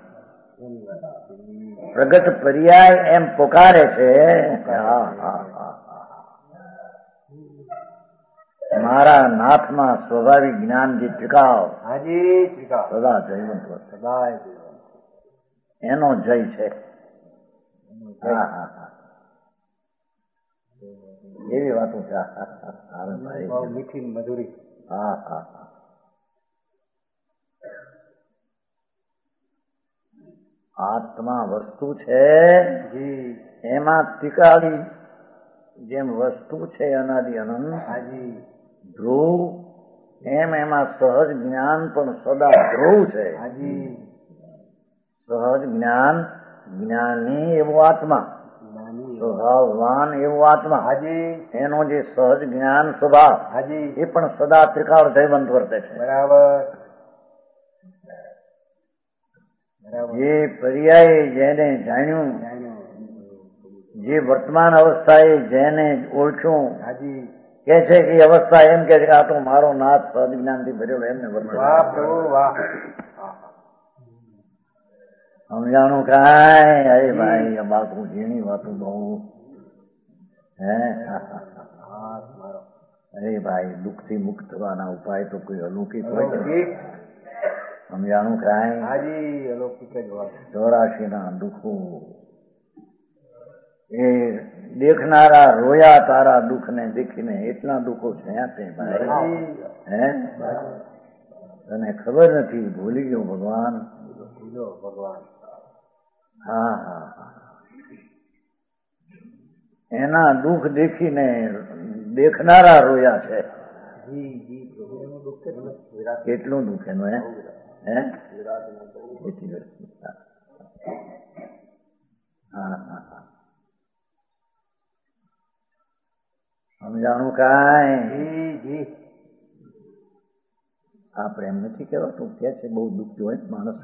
પ્રગટ પર્યાય એમ પોકારે છે હા હા હા મારા નાથમાં સ્વાભાવિક જ્ઞાન જે ટીકાવ હાજી ત્રિકા સદા જયવંત વર્તે સદાય જીવન એનો જય છે. હા હા હા એવી વાતો છે. હા, હા, હા, ભાઈ. બહુ મીઠી ને મધુરી હા હા હા આત્મા વસ્તુ છે જી એમાં ટીકાળી જેમ વસ્તુ છે અનાદિ અનંત હાજી ધ્રુવ એમ એમાં સહજ જ્ઞાન પણ સદા ધ્રુવ છે. હાજી સહજ જ્ઞાન જ્ઞાની એવો આત્મા જ્ઞાની સ્વભાવવાન એવો આત્મા હાજી એનો જે સહજ જ્ઞાન સ્વભાવ હાજી એ પણ સદા ત્રિકાળ જયવંત વર્તે છે. બરાબર બરાબર જે પર્યાય જેને જાણ્યું જાણ્યું જે વર્તમાન અવસ્થાએ જેને ઓળખ્યું હાજી કે છે કે એ અવસ્થા એમ કે છે કે આ તો મારો નાથ સહજ જ્ઞાનથી ભરેલો એમને વર્તે વાહ પ્રભુ વાહ સમજાણું કાંઈ અરે ભાઈ આ બાપુ ઝીણી વાતું બહુ હે હા મારો અરે ભાઈ દુઃખથી મુક્ત થવાના ઉપાય તો કોઈ અલૌકિક હોય છે. અલૌકિક સમજાણું કાંઈ હાજી અલૌકિક જ વાત ચોરાશી ના દુઃખો એ દેખનારા રોયા તારા દુઃખ ને દેખીને એટલા દુઃખો થયા તે ભાઈ હે તને ખબર નથી ભૂલી ગયો ભગવાન. ભૂલો ભગવાન હા હા હા એના દુઃખ દેખીને દેખનારા રોયા છે. જી જી પ્રભુ એનું દુઃખ કેટલું વિરાટ કેટલું દુઃખ એનું હે હે વિરાટ એટલી વસ્તુ. હા હા હા સમજાણું કાંઈ જી જી આપણે એમ નથી કહેવાતું કે છે બહુ દુઃખી હોય માણસ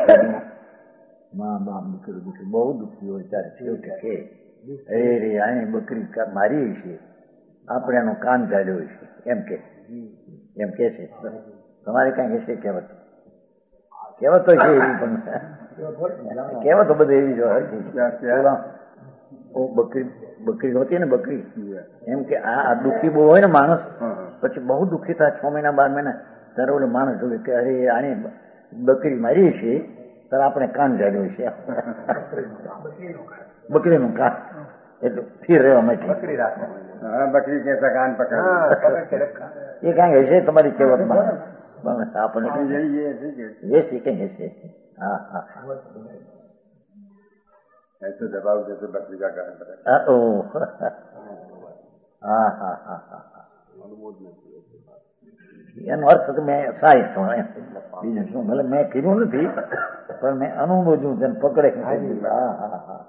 મા બાપ દીકરી દીકરી બહુ દુઃખી હોય ત્યારે છેવટે કે અરે રે આને બકરી મારી છે આપણે એનો કાન કાઢ્યો છે એમ કે એમ કે છે. તમારે કાંઈ હશે કહેવત કહેવતો છે એવી પણ કહેવતો બધી એવી જો બકરી બકરી હોતી ને બકરી એમ કે આ દુઃખી બહુ હોય ને માણસ પછી બહુ દુઃખી થાય છ મહિના બાર મહિના ત્યારે ઓલો માણસ જોયું કે અરે આને બકરી મારી છે ત્યારે આપણે કાન જાડ્યું છે બકરીનું કાન એટલું સ્થિર રહેવા માટે બકરી રાખો બકરી કે કાન પકડ એ કાંઈ હશે તમારી કહેવતમાં આપણે હશે કઈ હશે. હા હા ऐसे दबाव जैसे बकरी का कान पकड़ ઓ હા હા હા હા એનો અર્થ તો મેં સાહિત્ય છું બીજું શું ભલે મેં કીધું નથી પણ મેં અનુભવ્યું છે પકડે. હા હા હા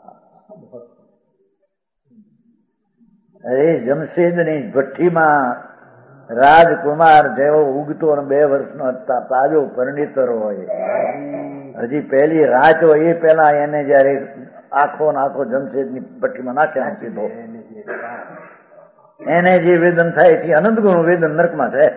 અરે જમશેદની ભઠ્ઠીમાં રાજકુમાર જેવો ઉગતો અને બે વર્ષનો તાજો પરિણીતર હોય હજી પહેલી રાત હોય એ પેલા એને જયારે આખો ને આખો જમશેદની ભઠ્ઠીમાં નાખ્યા સીધો. એને જે વેદન થાય છે અનંત ગુણ વેદન નરકમાં છે.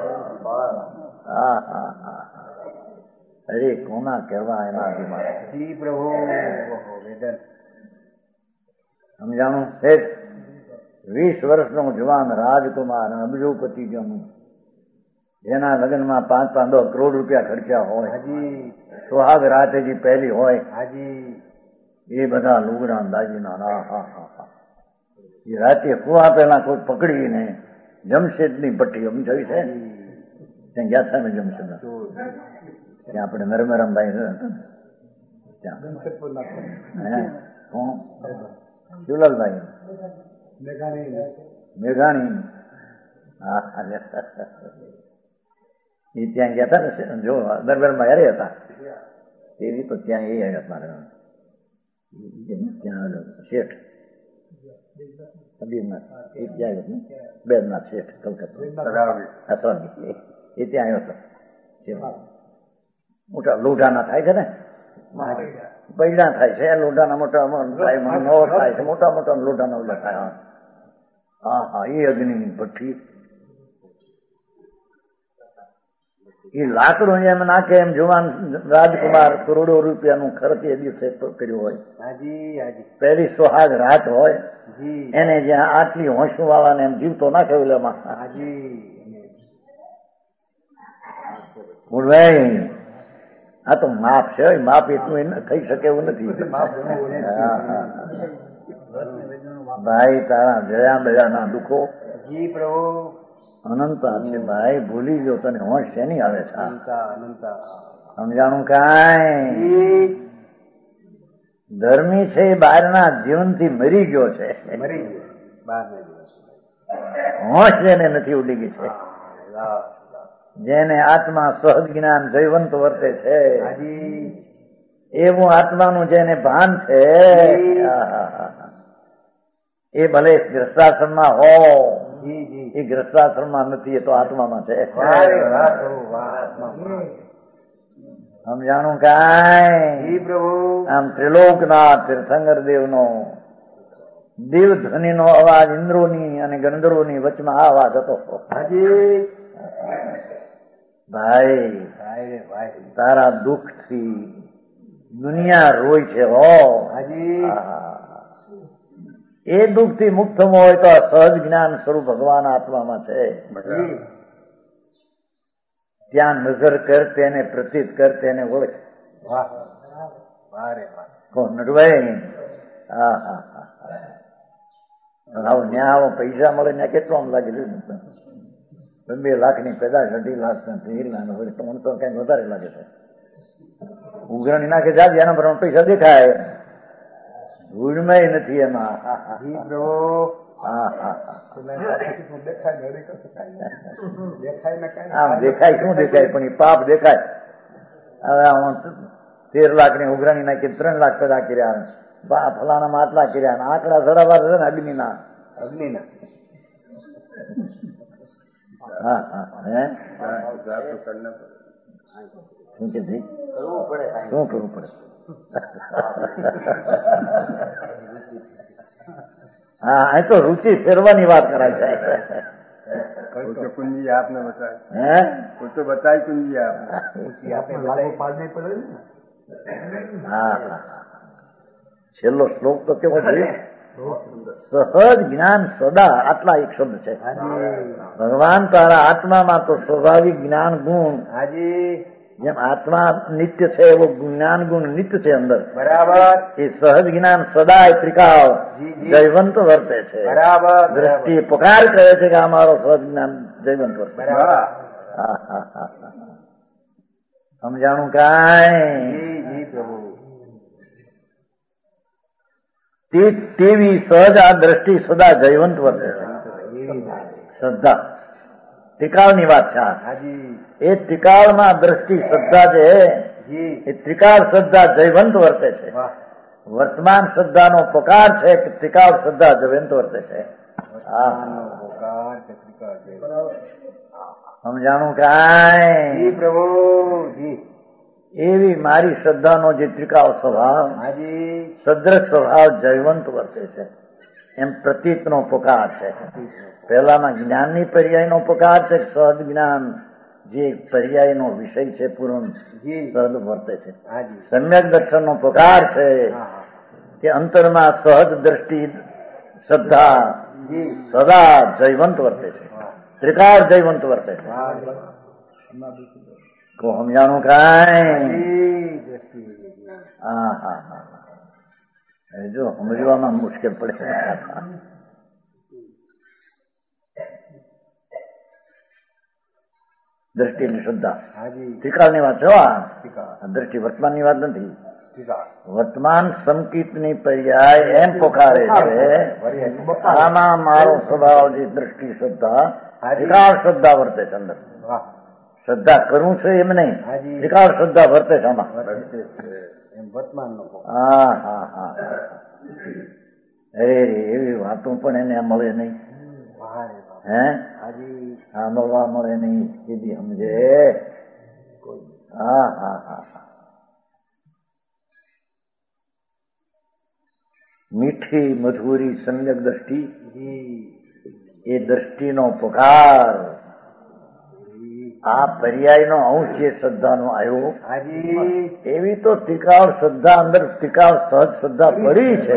હા હા હા અરે કોના કહેવા એના અભિમાન. જી પ્રભુ વેદન સમજાણું છે. વીસ વર્ષનો જવાન રાજકુમાર અબજોપતિ જનું જેના લગ્નમાં પાંચ પાંચ દસ કરોડ રૂપિયા ખર્ચ્યા હોય, હાજી સુહાગ રાતે જે પહેલી હોય, હાજી એ બધા લુગડા દાગીના. હા હા હા હા એ રાતે કુવા પેલા કોઈ પકડીને જમશેદની ભઠ્ઠી અમ જોઈ છે ત્યાં ગયા હતા ને જમશેદ ત્યાં આપણે નરમરમભાઈ ત્યાં શિવલાલભાઈ મેઘાણી હા એ ત્યાં ગયા હતા ને જો નરમરમભાઈ યારે હતા એવી તો ત્યાં એ હતા ત્યાં શેઠ એ ત્યાં આવ્યો બેદનાથ શેઠ કલકત્તા એ ત્યાં આવ્યો હતો. મોટા લોઢાના થાય છે ને પૈડા થાય છે લોઢાના મોટા થાય છે મોટા મોટા લોઢાના ઓલા થાય. હા હા એ અગ્નિની ભઠ્ઠી એ લાકડું એમ નાખે એમ જવાન રાજકુમાર કરોડો રૂપિયાનું ખર્ચ એ દિવસે કર્યું હોય. પહેલી સુહાગ રાત હોય એને જ્યાં આટલી હોંશું વાળાને એમ જીવતો નાખે ઓલામાં. ભાઈ આ તો માપ છે, માપ એટલું થઈ શકે એવું નથી. ભાઈ તારા જયા બયા દુઃખો જી પ્રભુ અનંતા છે ભાઈ. ભૂલી ગયો તને હોશ શેની આવે છે? સમજાણું કાંઈ ધર્મી છે એ બહારના જીવનથી મરી ગયો છે, હોશ જેને નથી ઉડી ગઈ છે. જેને આત્મા સહજ જ્ઞાન જયવંત વર્તે છે એવું આત્માનું જેને ભાન છે એ ભલે ગ્રસ્તાશ્રમમાં હો, એ ગ્રસ્તાશ્રમમાં નથી, એ તો આત્મામાં છે. સમજાણું કાંઈ આમ ત્રિલોકનાથ તીર્થંકર દેવનો દેવ ધ્વનિનો અવાજ ઇન્દ્રોની અને ગંધર્વોની વચમાં આ અવાજ હતો. ભાઈ તારા દુઃખથી દુનિયા રોય છે હો. એ દુઃખથી મુક્ત હોય તો સહજ જ્ઞાન સ્વરૂપ ભગવાન આત્મામાં છે. ત્યાં નજર કર તેને પ્રતીત કર તેને ઓળખ. નટભાઈ હા હા હા આવો ન્યા આવો પૈસા મળે ત્યાં કેટલો આમ લાગે બે લાખ ની પેદાશ અઢી લાખ ત્રણ તો કઈક વધારે લાગે છે. ઉઘરાણી નાખે જાજે એના પર પૈસા દેખાય, ભૂલમય નથી એમાં. આમ દેખાય શું દેખાય પણ એ પાપ દેખાય. હવે તેર લાખ ની ઉઘરાણી નાખી ત્રણ લાખ પેદા કર્યા, ફલાણા આટલા કર્યા, આંકડા ધરાવા છે ને અગ્નિના અગ્નિના હા હા હે શું કે શું કરવું પડે? હા એ તો રુચિ ફેરવાની વાત કરાય છે. कुंजी आपने बताया है, वो तो बताई कुंजी आपने. હા છેલ્લો શ્લોક તો કેવો છે? સહજ જ્ઞાન સદા, આટલા એક શબ્દ છે. ભગવાન તારા આત્મામાં તો સ્વાભાવિક જ્ઞાન ગુણ, જેમ આત્મા નિત્ય છે એવો જ્ઞાન ગુણ નિત્ય છે અંદર. બરાબર. એ સહજ જ્ઞાન સદાય ત્રિકાળ જયવંત વર્તે છે. બરાબર. દ્રષ્ટિ પુકાર કહે છે કે અમારો સહજ જ્ઞાન જયવંત વર્તે. બરાબર. હા હા હા સમજાણું કાંઈ? તેવી સહજ આ દ્રષ્ટિ સદા જયવંત વર્તે છે. શ્રદ્ધા ત્રિકાળની વાત છે. એ ત્રિકાળમાં દ્રષ્ટિ શ્રદ્ધા છે એ ત્રિકાળ શ્રદ્ધા જયવંત વર્તે છે. વર્તમાન શ્રદ્ધાનો પ્રકાર છે કે ત્રિકાળ શ્રદ્ધા જયવંત વર્તે છે. સમજાણું કાંઈ? પ્રભુ એવી મારી શ્રદ્ધાનો જે ત્રિકાળ સ્વભાવ હાજી સદ્રશ સ્વભાવ જયવંત વર્તે છે એમ પ્રતીતનો પુકાર છે. પહેલામાં જ્ઞાનની પર્યાયનો પુકાર છે. સહજ જ્ઞાન જે પર્યાયનો વિષય છે પૂર્ણ જી સહજ વર્તે છે. હાજી સમ્યક દર્શનનો પુકાર છે હા હા કે અંતરમાં સહજ દ્રષ્ટિ શ્રદ્ધા જી સદા જયવંત વર્તે છે. ત્રિકાળ જયવંત વર્તે છે. કો સમજાણું કાંઈ? હાજી દ્રષ્ટિ હા હા હા એ જો સમજવામાં મુશ્કેલ પડે. દ્રષ્ટિ ની શ્રદ્ધા હાજી ત્રિકાળની વાત છે. આ ત્રિકાળ દ્રષ્ટિ વર્તમાનની વાત નથી. ત્રિકાળ વર્તમાન સંકિતની પર્યાય એમ પોકારે છે આમાં મારો સ્વભાવ જે દ્રષ્ટિ શ્રદ્ધા ત્રિકાળ શ્રદ્ધા વર્તે છે. અંદર વાહ શ્રદ્ધા કરું છે એમ નહીં, હાજી ત્રિકાળ શ્રદ્ધા વર્તે છે આમાં. વર્તે છે એમ વર્તમાન નો હા હા હા અરે રે એવી વાતો પણ એને મળે નહીં. વાહ રે વાહ હે હાજી સાંભળવા મળે નહીં. સીધી સમજે. હા હા હા મીઠી મધુરી સમ્યક દ્રષ્ટિ જી એ દ્રષ્ટિનો પુકાર આ પર્યાયનો અંશ જે શ્રદ્ધાનો આવ્યો હાજી એવી તો ત્રિકાળ શ્રદ્ધા અંદર ત્રિકાળ સહજ શ્રદ્ધા પડી છે.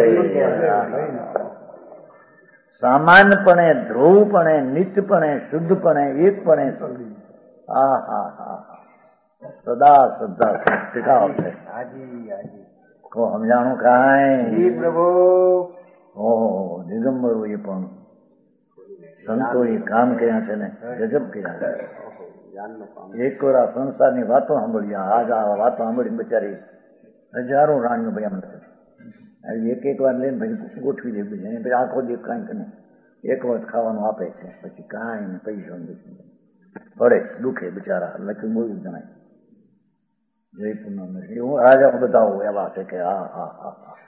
સામાન્યપણે ધ્રુવપણે નિત્યપણે શુદ્ધપણે એકપણે હા હા હા સદા શ્રદ્ધા ત્રિકાળ છે. હાજી હાજી કો સમજાણું કાંઈ? જી પ્રભુ ઓહો દિગંબરો એ પણ સંતોએ કામ કર્યા છે ને ગજબ કર્યા છે. એક વાર આ સંસારની વાતો સાંભળી આજ આ વાતો સાંભળી બચારી હજારો રાણીઓ ભાઈ આમ એક એક વાર લઈને ભાઈ ગોઠવી દે બીજા પછી આખો દે કાંઈક નહીં એક વખત ખાવાનું આપે છે પછી કાંઈ ને પૈસા પડે દુખે બિચારા લખી બોલું જણાય જયપુરના હું રાજા બધા એવા છે કે હા હા હા હા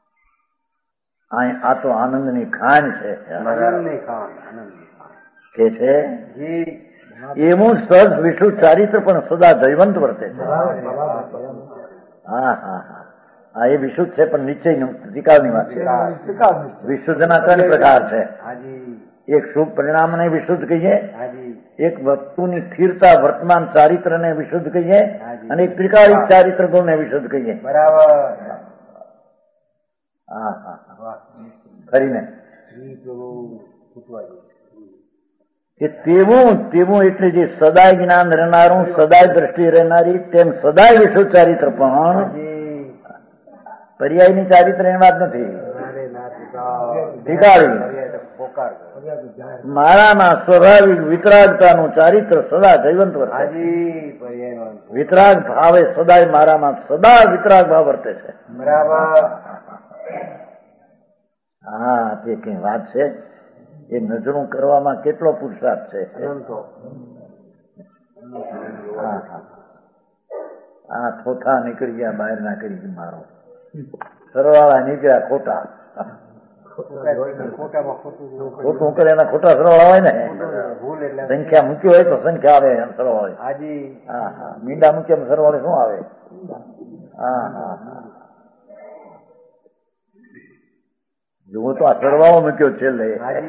આ તો આનંદની ખાન છે આનંદની ખાન આનંદની ખાન કે છે જી એવું સજ વિશુદ્ધ ચારિત્ર પણ સદા જયવંત વર્તે છે. હા હા હા હા એ વિશુદ્ધ છે પણ નિશ્ચય ત્રિકાળની વાત છે. વિશુદ્ધના ત્રણ પ્રકાર છે. હાજી એક શુભ પરિણામને વિશુદ્ધ કહીએ, હાજી એક વસ્તુની સ્થિરતા વર્તમાન ચારિત્રને વિશુદ્ધ કહીએ હાજી. અને એક ત્રિકાળી ચારિત્ર ગુણને વિશુદ્ધ કહીએ. બરાબર હા હા વાહ ખરીને જી પ્રભુ પૂછવા દો. કે તેવું તેવું એટલે જે સદાય જ્ઞાન રહેનારું સદાય દ્રષ્ટિ રહેનારી તેમ સદાય વિશુદ્ધ ચારિત્ર પણ હાજી પર્યાયની ચારિત્ર એની વાત નથી. નારે ના ત્રિકાળ ત્રિકાળી પોકાર મારામાં સ્વાભાવિક વિતરાગતાનું ચારિત્ર સદા જયવંત વર્તે. હાજી પર્યાય વિતરાગ ભાવે સદાય મારામાં સદા વિતરાગ ભાવ વર્તે છે. બરાબર હા તે કઈ વાત છે. એ નજરું કરવામાં કેટલો પુરુષાર્થ છે. અનંતો હા હા આ થોથા નીકળી ગયા બહાર ના કરી મારો સરવાળા નીકળ્યા ખોટા ખોટામાં ખોટું ખોટું કરે એના ખોટા સરવાળા હોય ને ભૂલ એટલે સંખ્યા મૂકી હોય તો સંખ્યા આવે એમ સરવાળે. હાજી હા હા મીંડા મૂક્યા સરવાળે શું આવે? હા હા હા જુઓ તો આ સરવાળો મૂક્યો છેલ્લે.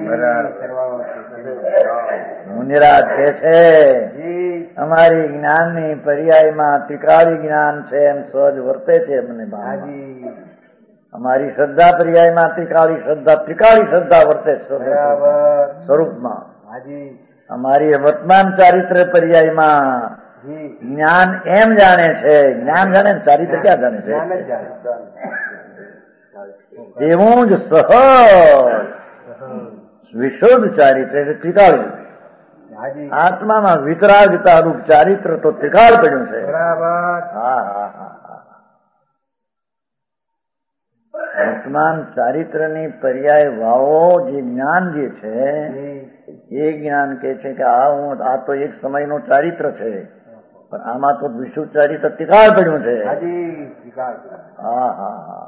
મુનિરાજ કહે છે અમારી જ્ઞાનની પર્યાયમાં ત્રિકાળી જ્ઞાન છે એમ સહજ વર્તે છે મને અમારી શ્રદ્ધા પર્યાયમાં ત્રિકાળી શ્રદ્ધા ત્રિકાળી શ્રદ્ધા વર્તે છે સ્વરૂપમાં. અમારી વર્તમાન ચારિત્ર પર્યાયમાં જ્ઞાન એમ જાણે છે જ્ઞાન જાણે ને ચારિત્ર ક્યાં જાણે છે એવું જ સહજ વિશુદ્ધ ચારિત્ર એટલે ત્રિકાળી. આત્મામાં વિતરાગતા રૂપ ચારિત્ર તો ત્રિકાળ પડ્યું છે. હા હા હા વર્તમાન ચારિત્રની પર્યાય વાવો જે જ્ઞાન જે છે એ જ્ઞાન કે છે કે આ હું આ તો એક સમયનો ચારિત્ર છે પણ આમાં તો વિશુદ્ધ ચારિત્ર ત્રિકાળ પડ્યું છે. હા હા હા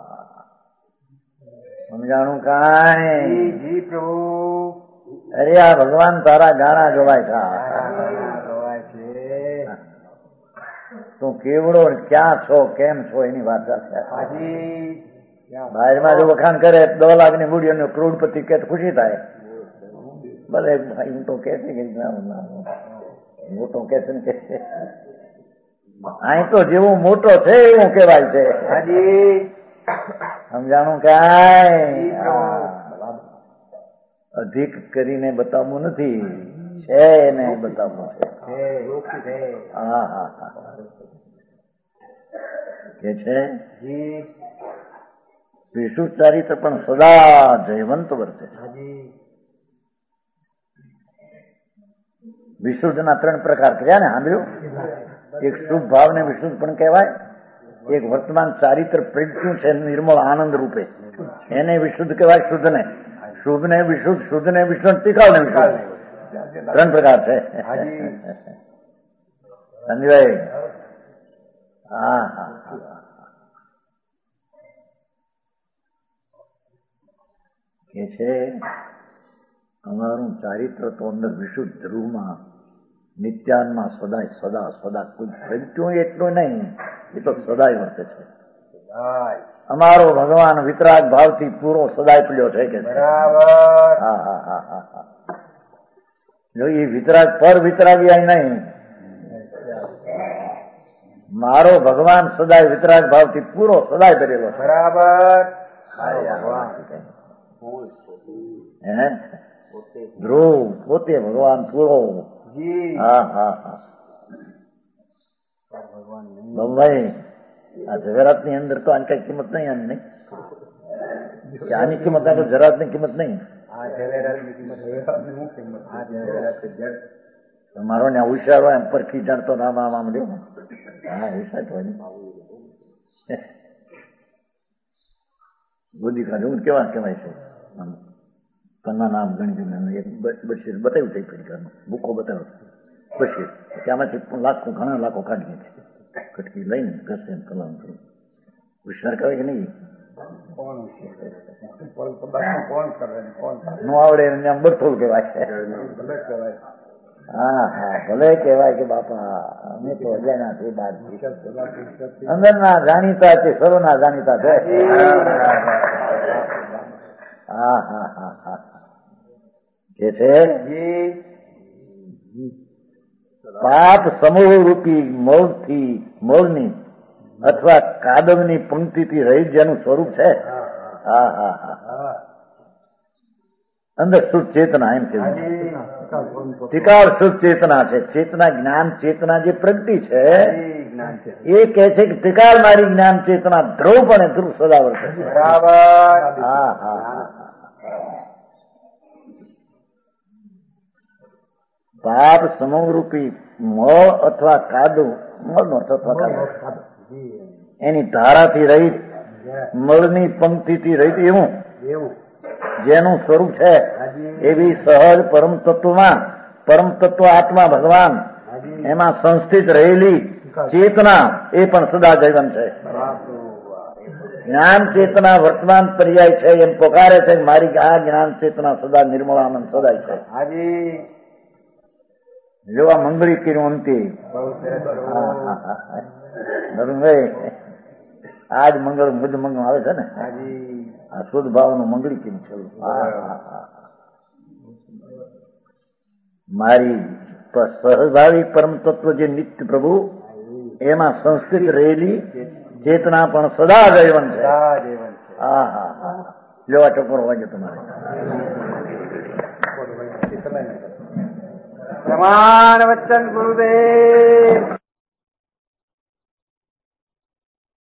સમજાણું કાંઈ? જી પ્રભુ અરે આ ભગવાન તારા ગાણા ગવાય ખા ગવાય છે તું કેવડો ને ક્યાં છો કેમ છો એની વાત છે. હાજી બહારમાં જો વખાણ કરે દો લાખ ની મૂડી અને કરોડપતિ કે તો ખુશી થાય. ભલે ભાઈ હું તો કે છે કે મોટો કે છે ને કે અહીં તો જેવું મોટો છે એવું કેવાય છે. હાજી સમજાણું કાંઈ અધિક કરીને બતાવવું નથી, છે એને બતાવવું છે. હા હા હા કે છે વિશુદ્ધ ચારિત્ર પણ સદા જયવંત વર્તે. વિશુદ્ધના ત્રણ પ્રકાર કર્યા ને સાંભળ્યું? એક શુભ ભાવ ને વિશુદ્ધ પણ કહેવાય, એક વર્તમાન ચારિત્ર પ્રગટ્યું છે નિર્મળ આનંદ રૂપે એને વિશુદ્ધ કહેવાય. શુદ્ધ ને શુભ ને વિશુદ્ધ, શુદ્ધ ને વિશુદ્ધ, ટીકાવ ને વિશુદ્ધ, ત્રણ પ્રકાર છે. સમજાય? હા હા કે છે અમારું ચારિત્ર તો અંદર વિશુદ્ધ ધ્રુવમાં નિત્યાનમાં સદાય સદા સદા કોઈ પ્રગટ્યું એટલું નહીં, એ તો સદાય વર્તે છે. અમારો ભગવાન વિતરાગ ભાવથી પૂરો સદાય પડ્યો છે કે બરાબર. હા હા હા હા હા જો એ વિતરાગ પર વિતરાગી આય નહીં, મારો ભગવાન સદાય વિતરાગ ભાવથી પૂરો સદાય કરેલો છે. બરાબર. હે ધ્રુવ પોતે ભગવાન પૂરો. હા હા હા ભાઈ આ જગરાત ની અંદર તો આની કઈ કિંમત નહીં. આની નહીં આની કિંમત આપે જરાત ની કિંમત નહીં. મારો ને હોશિયારો એમ પરખી જાણતો નામ આમ આમ લ્યો. હા હોશિયાર હોય બુદ્ધિ કાઢે કેવા કહેવાય છે. કન્ના નામ ગણી બશીર બતાવ્યું છે ફેરી બુકો બતાવ્યો બશીર ત્યાંમાંથી લાખો ઘણા લાખો કાઢી છે કટકી લઈને ઘસે કલામ કર્યું. હોશિયાર કહેવાય કે નહીં? નો આવડે એને આમ બરથોલ કહેવાય છે. હા હા ભલે કહેવાય કે બાપા અમે તો અજાણ્યા છે બાર અંદર ના જાણીતા છે, સર્વના જાણીતા છે. હા હા હા હા કે છે પાપ સમૂહ રૂપી મોળથી મોળની અથવા કાદવની પંક્તિથી રહી જેનું સ્વરૂપ છે. હા હા હા અંદર શુદ્ધ ચેતના એમ કેવું ટીકાળ શુદ્ધ ચેતના છે. ચેતના જ્ઞાન ચેતના જે પ્રગતિ છે એ કે છે કે ટીકાળ મારી જ્ઞાન ચેતના ધ્રુવ પણ ધ્રુવ સદા વર્તે છે. બરાબર. હા હા હા પાપ સમૂહરૂપી મોળ અથવા કાદુ મળનો અથવા કાદુ એની ધારાથી રહિત મળની પંક્તિથી રહિત એવું જેનું સ્વરૂપ છે એવી સહજ પરમ તત્વમાં પરમ તત્વ આત્મા ભગવાન એમાં સંસ્થિત રહેલી ચેતના એ પણ સદા જીવન છે. જ્ઞાન ચેતના વર્તમાન પર્યાય છે એમ પોકારે છે મારી આ જ્ઞાન ચેતના સદા નિર્મળ આનંદ સદાય છે. જેવા મંગળી કર્યું અંતે આજ મંગળ બુદ્ધ મંગળ આવે છે ને આ શુદ્ધ ભાવ નું મંગળી કેમ છે. મારી સહભાવી પરમ તત્વ જે નિત્ય પ્રભુ એમાં સંસ્કૃત રહેલી ચેતના પણ સદા જીવન છે. હા હા હા લેવા ટકોર વાગે તમારે પ્રમાણ વચન ગુરુદેવ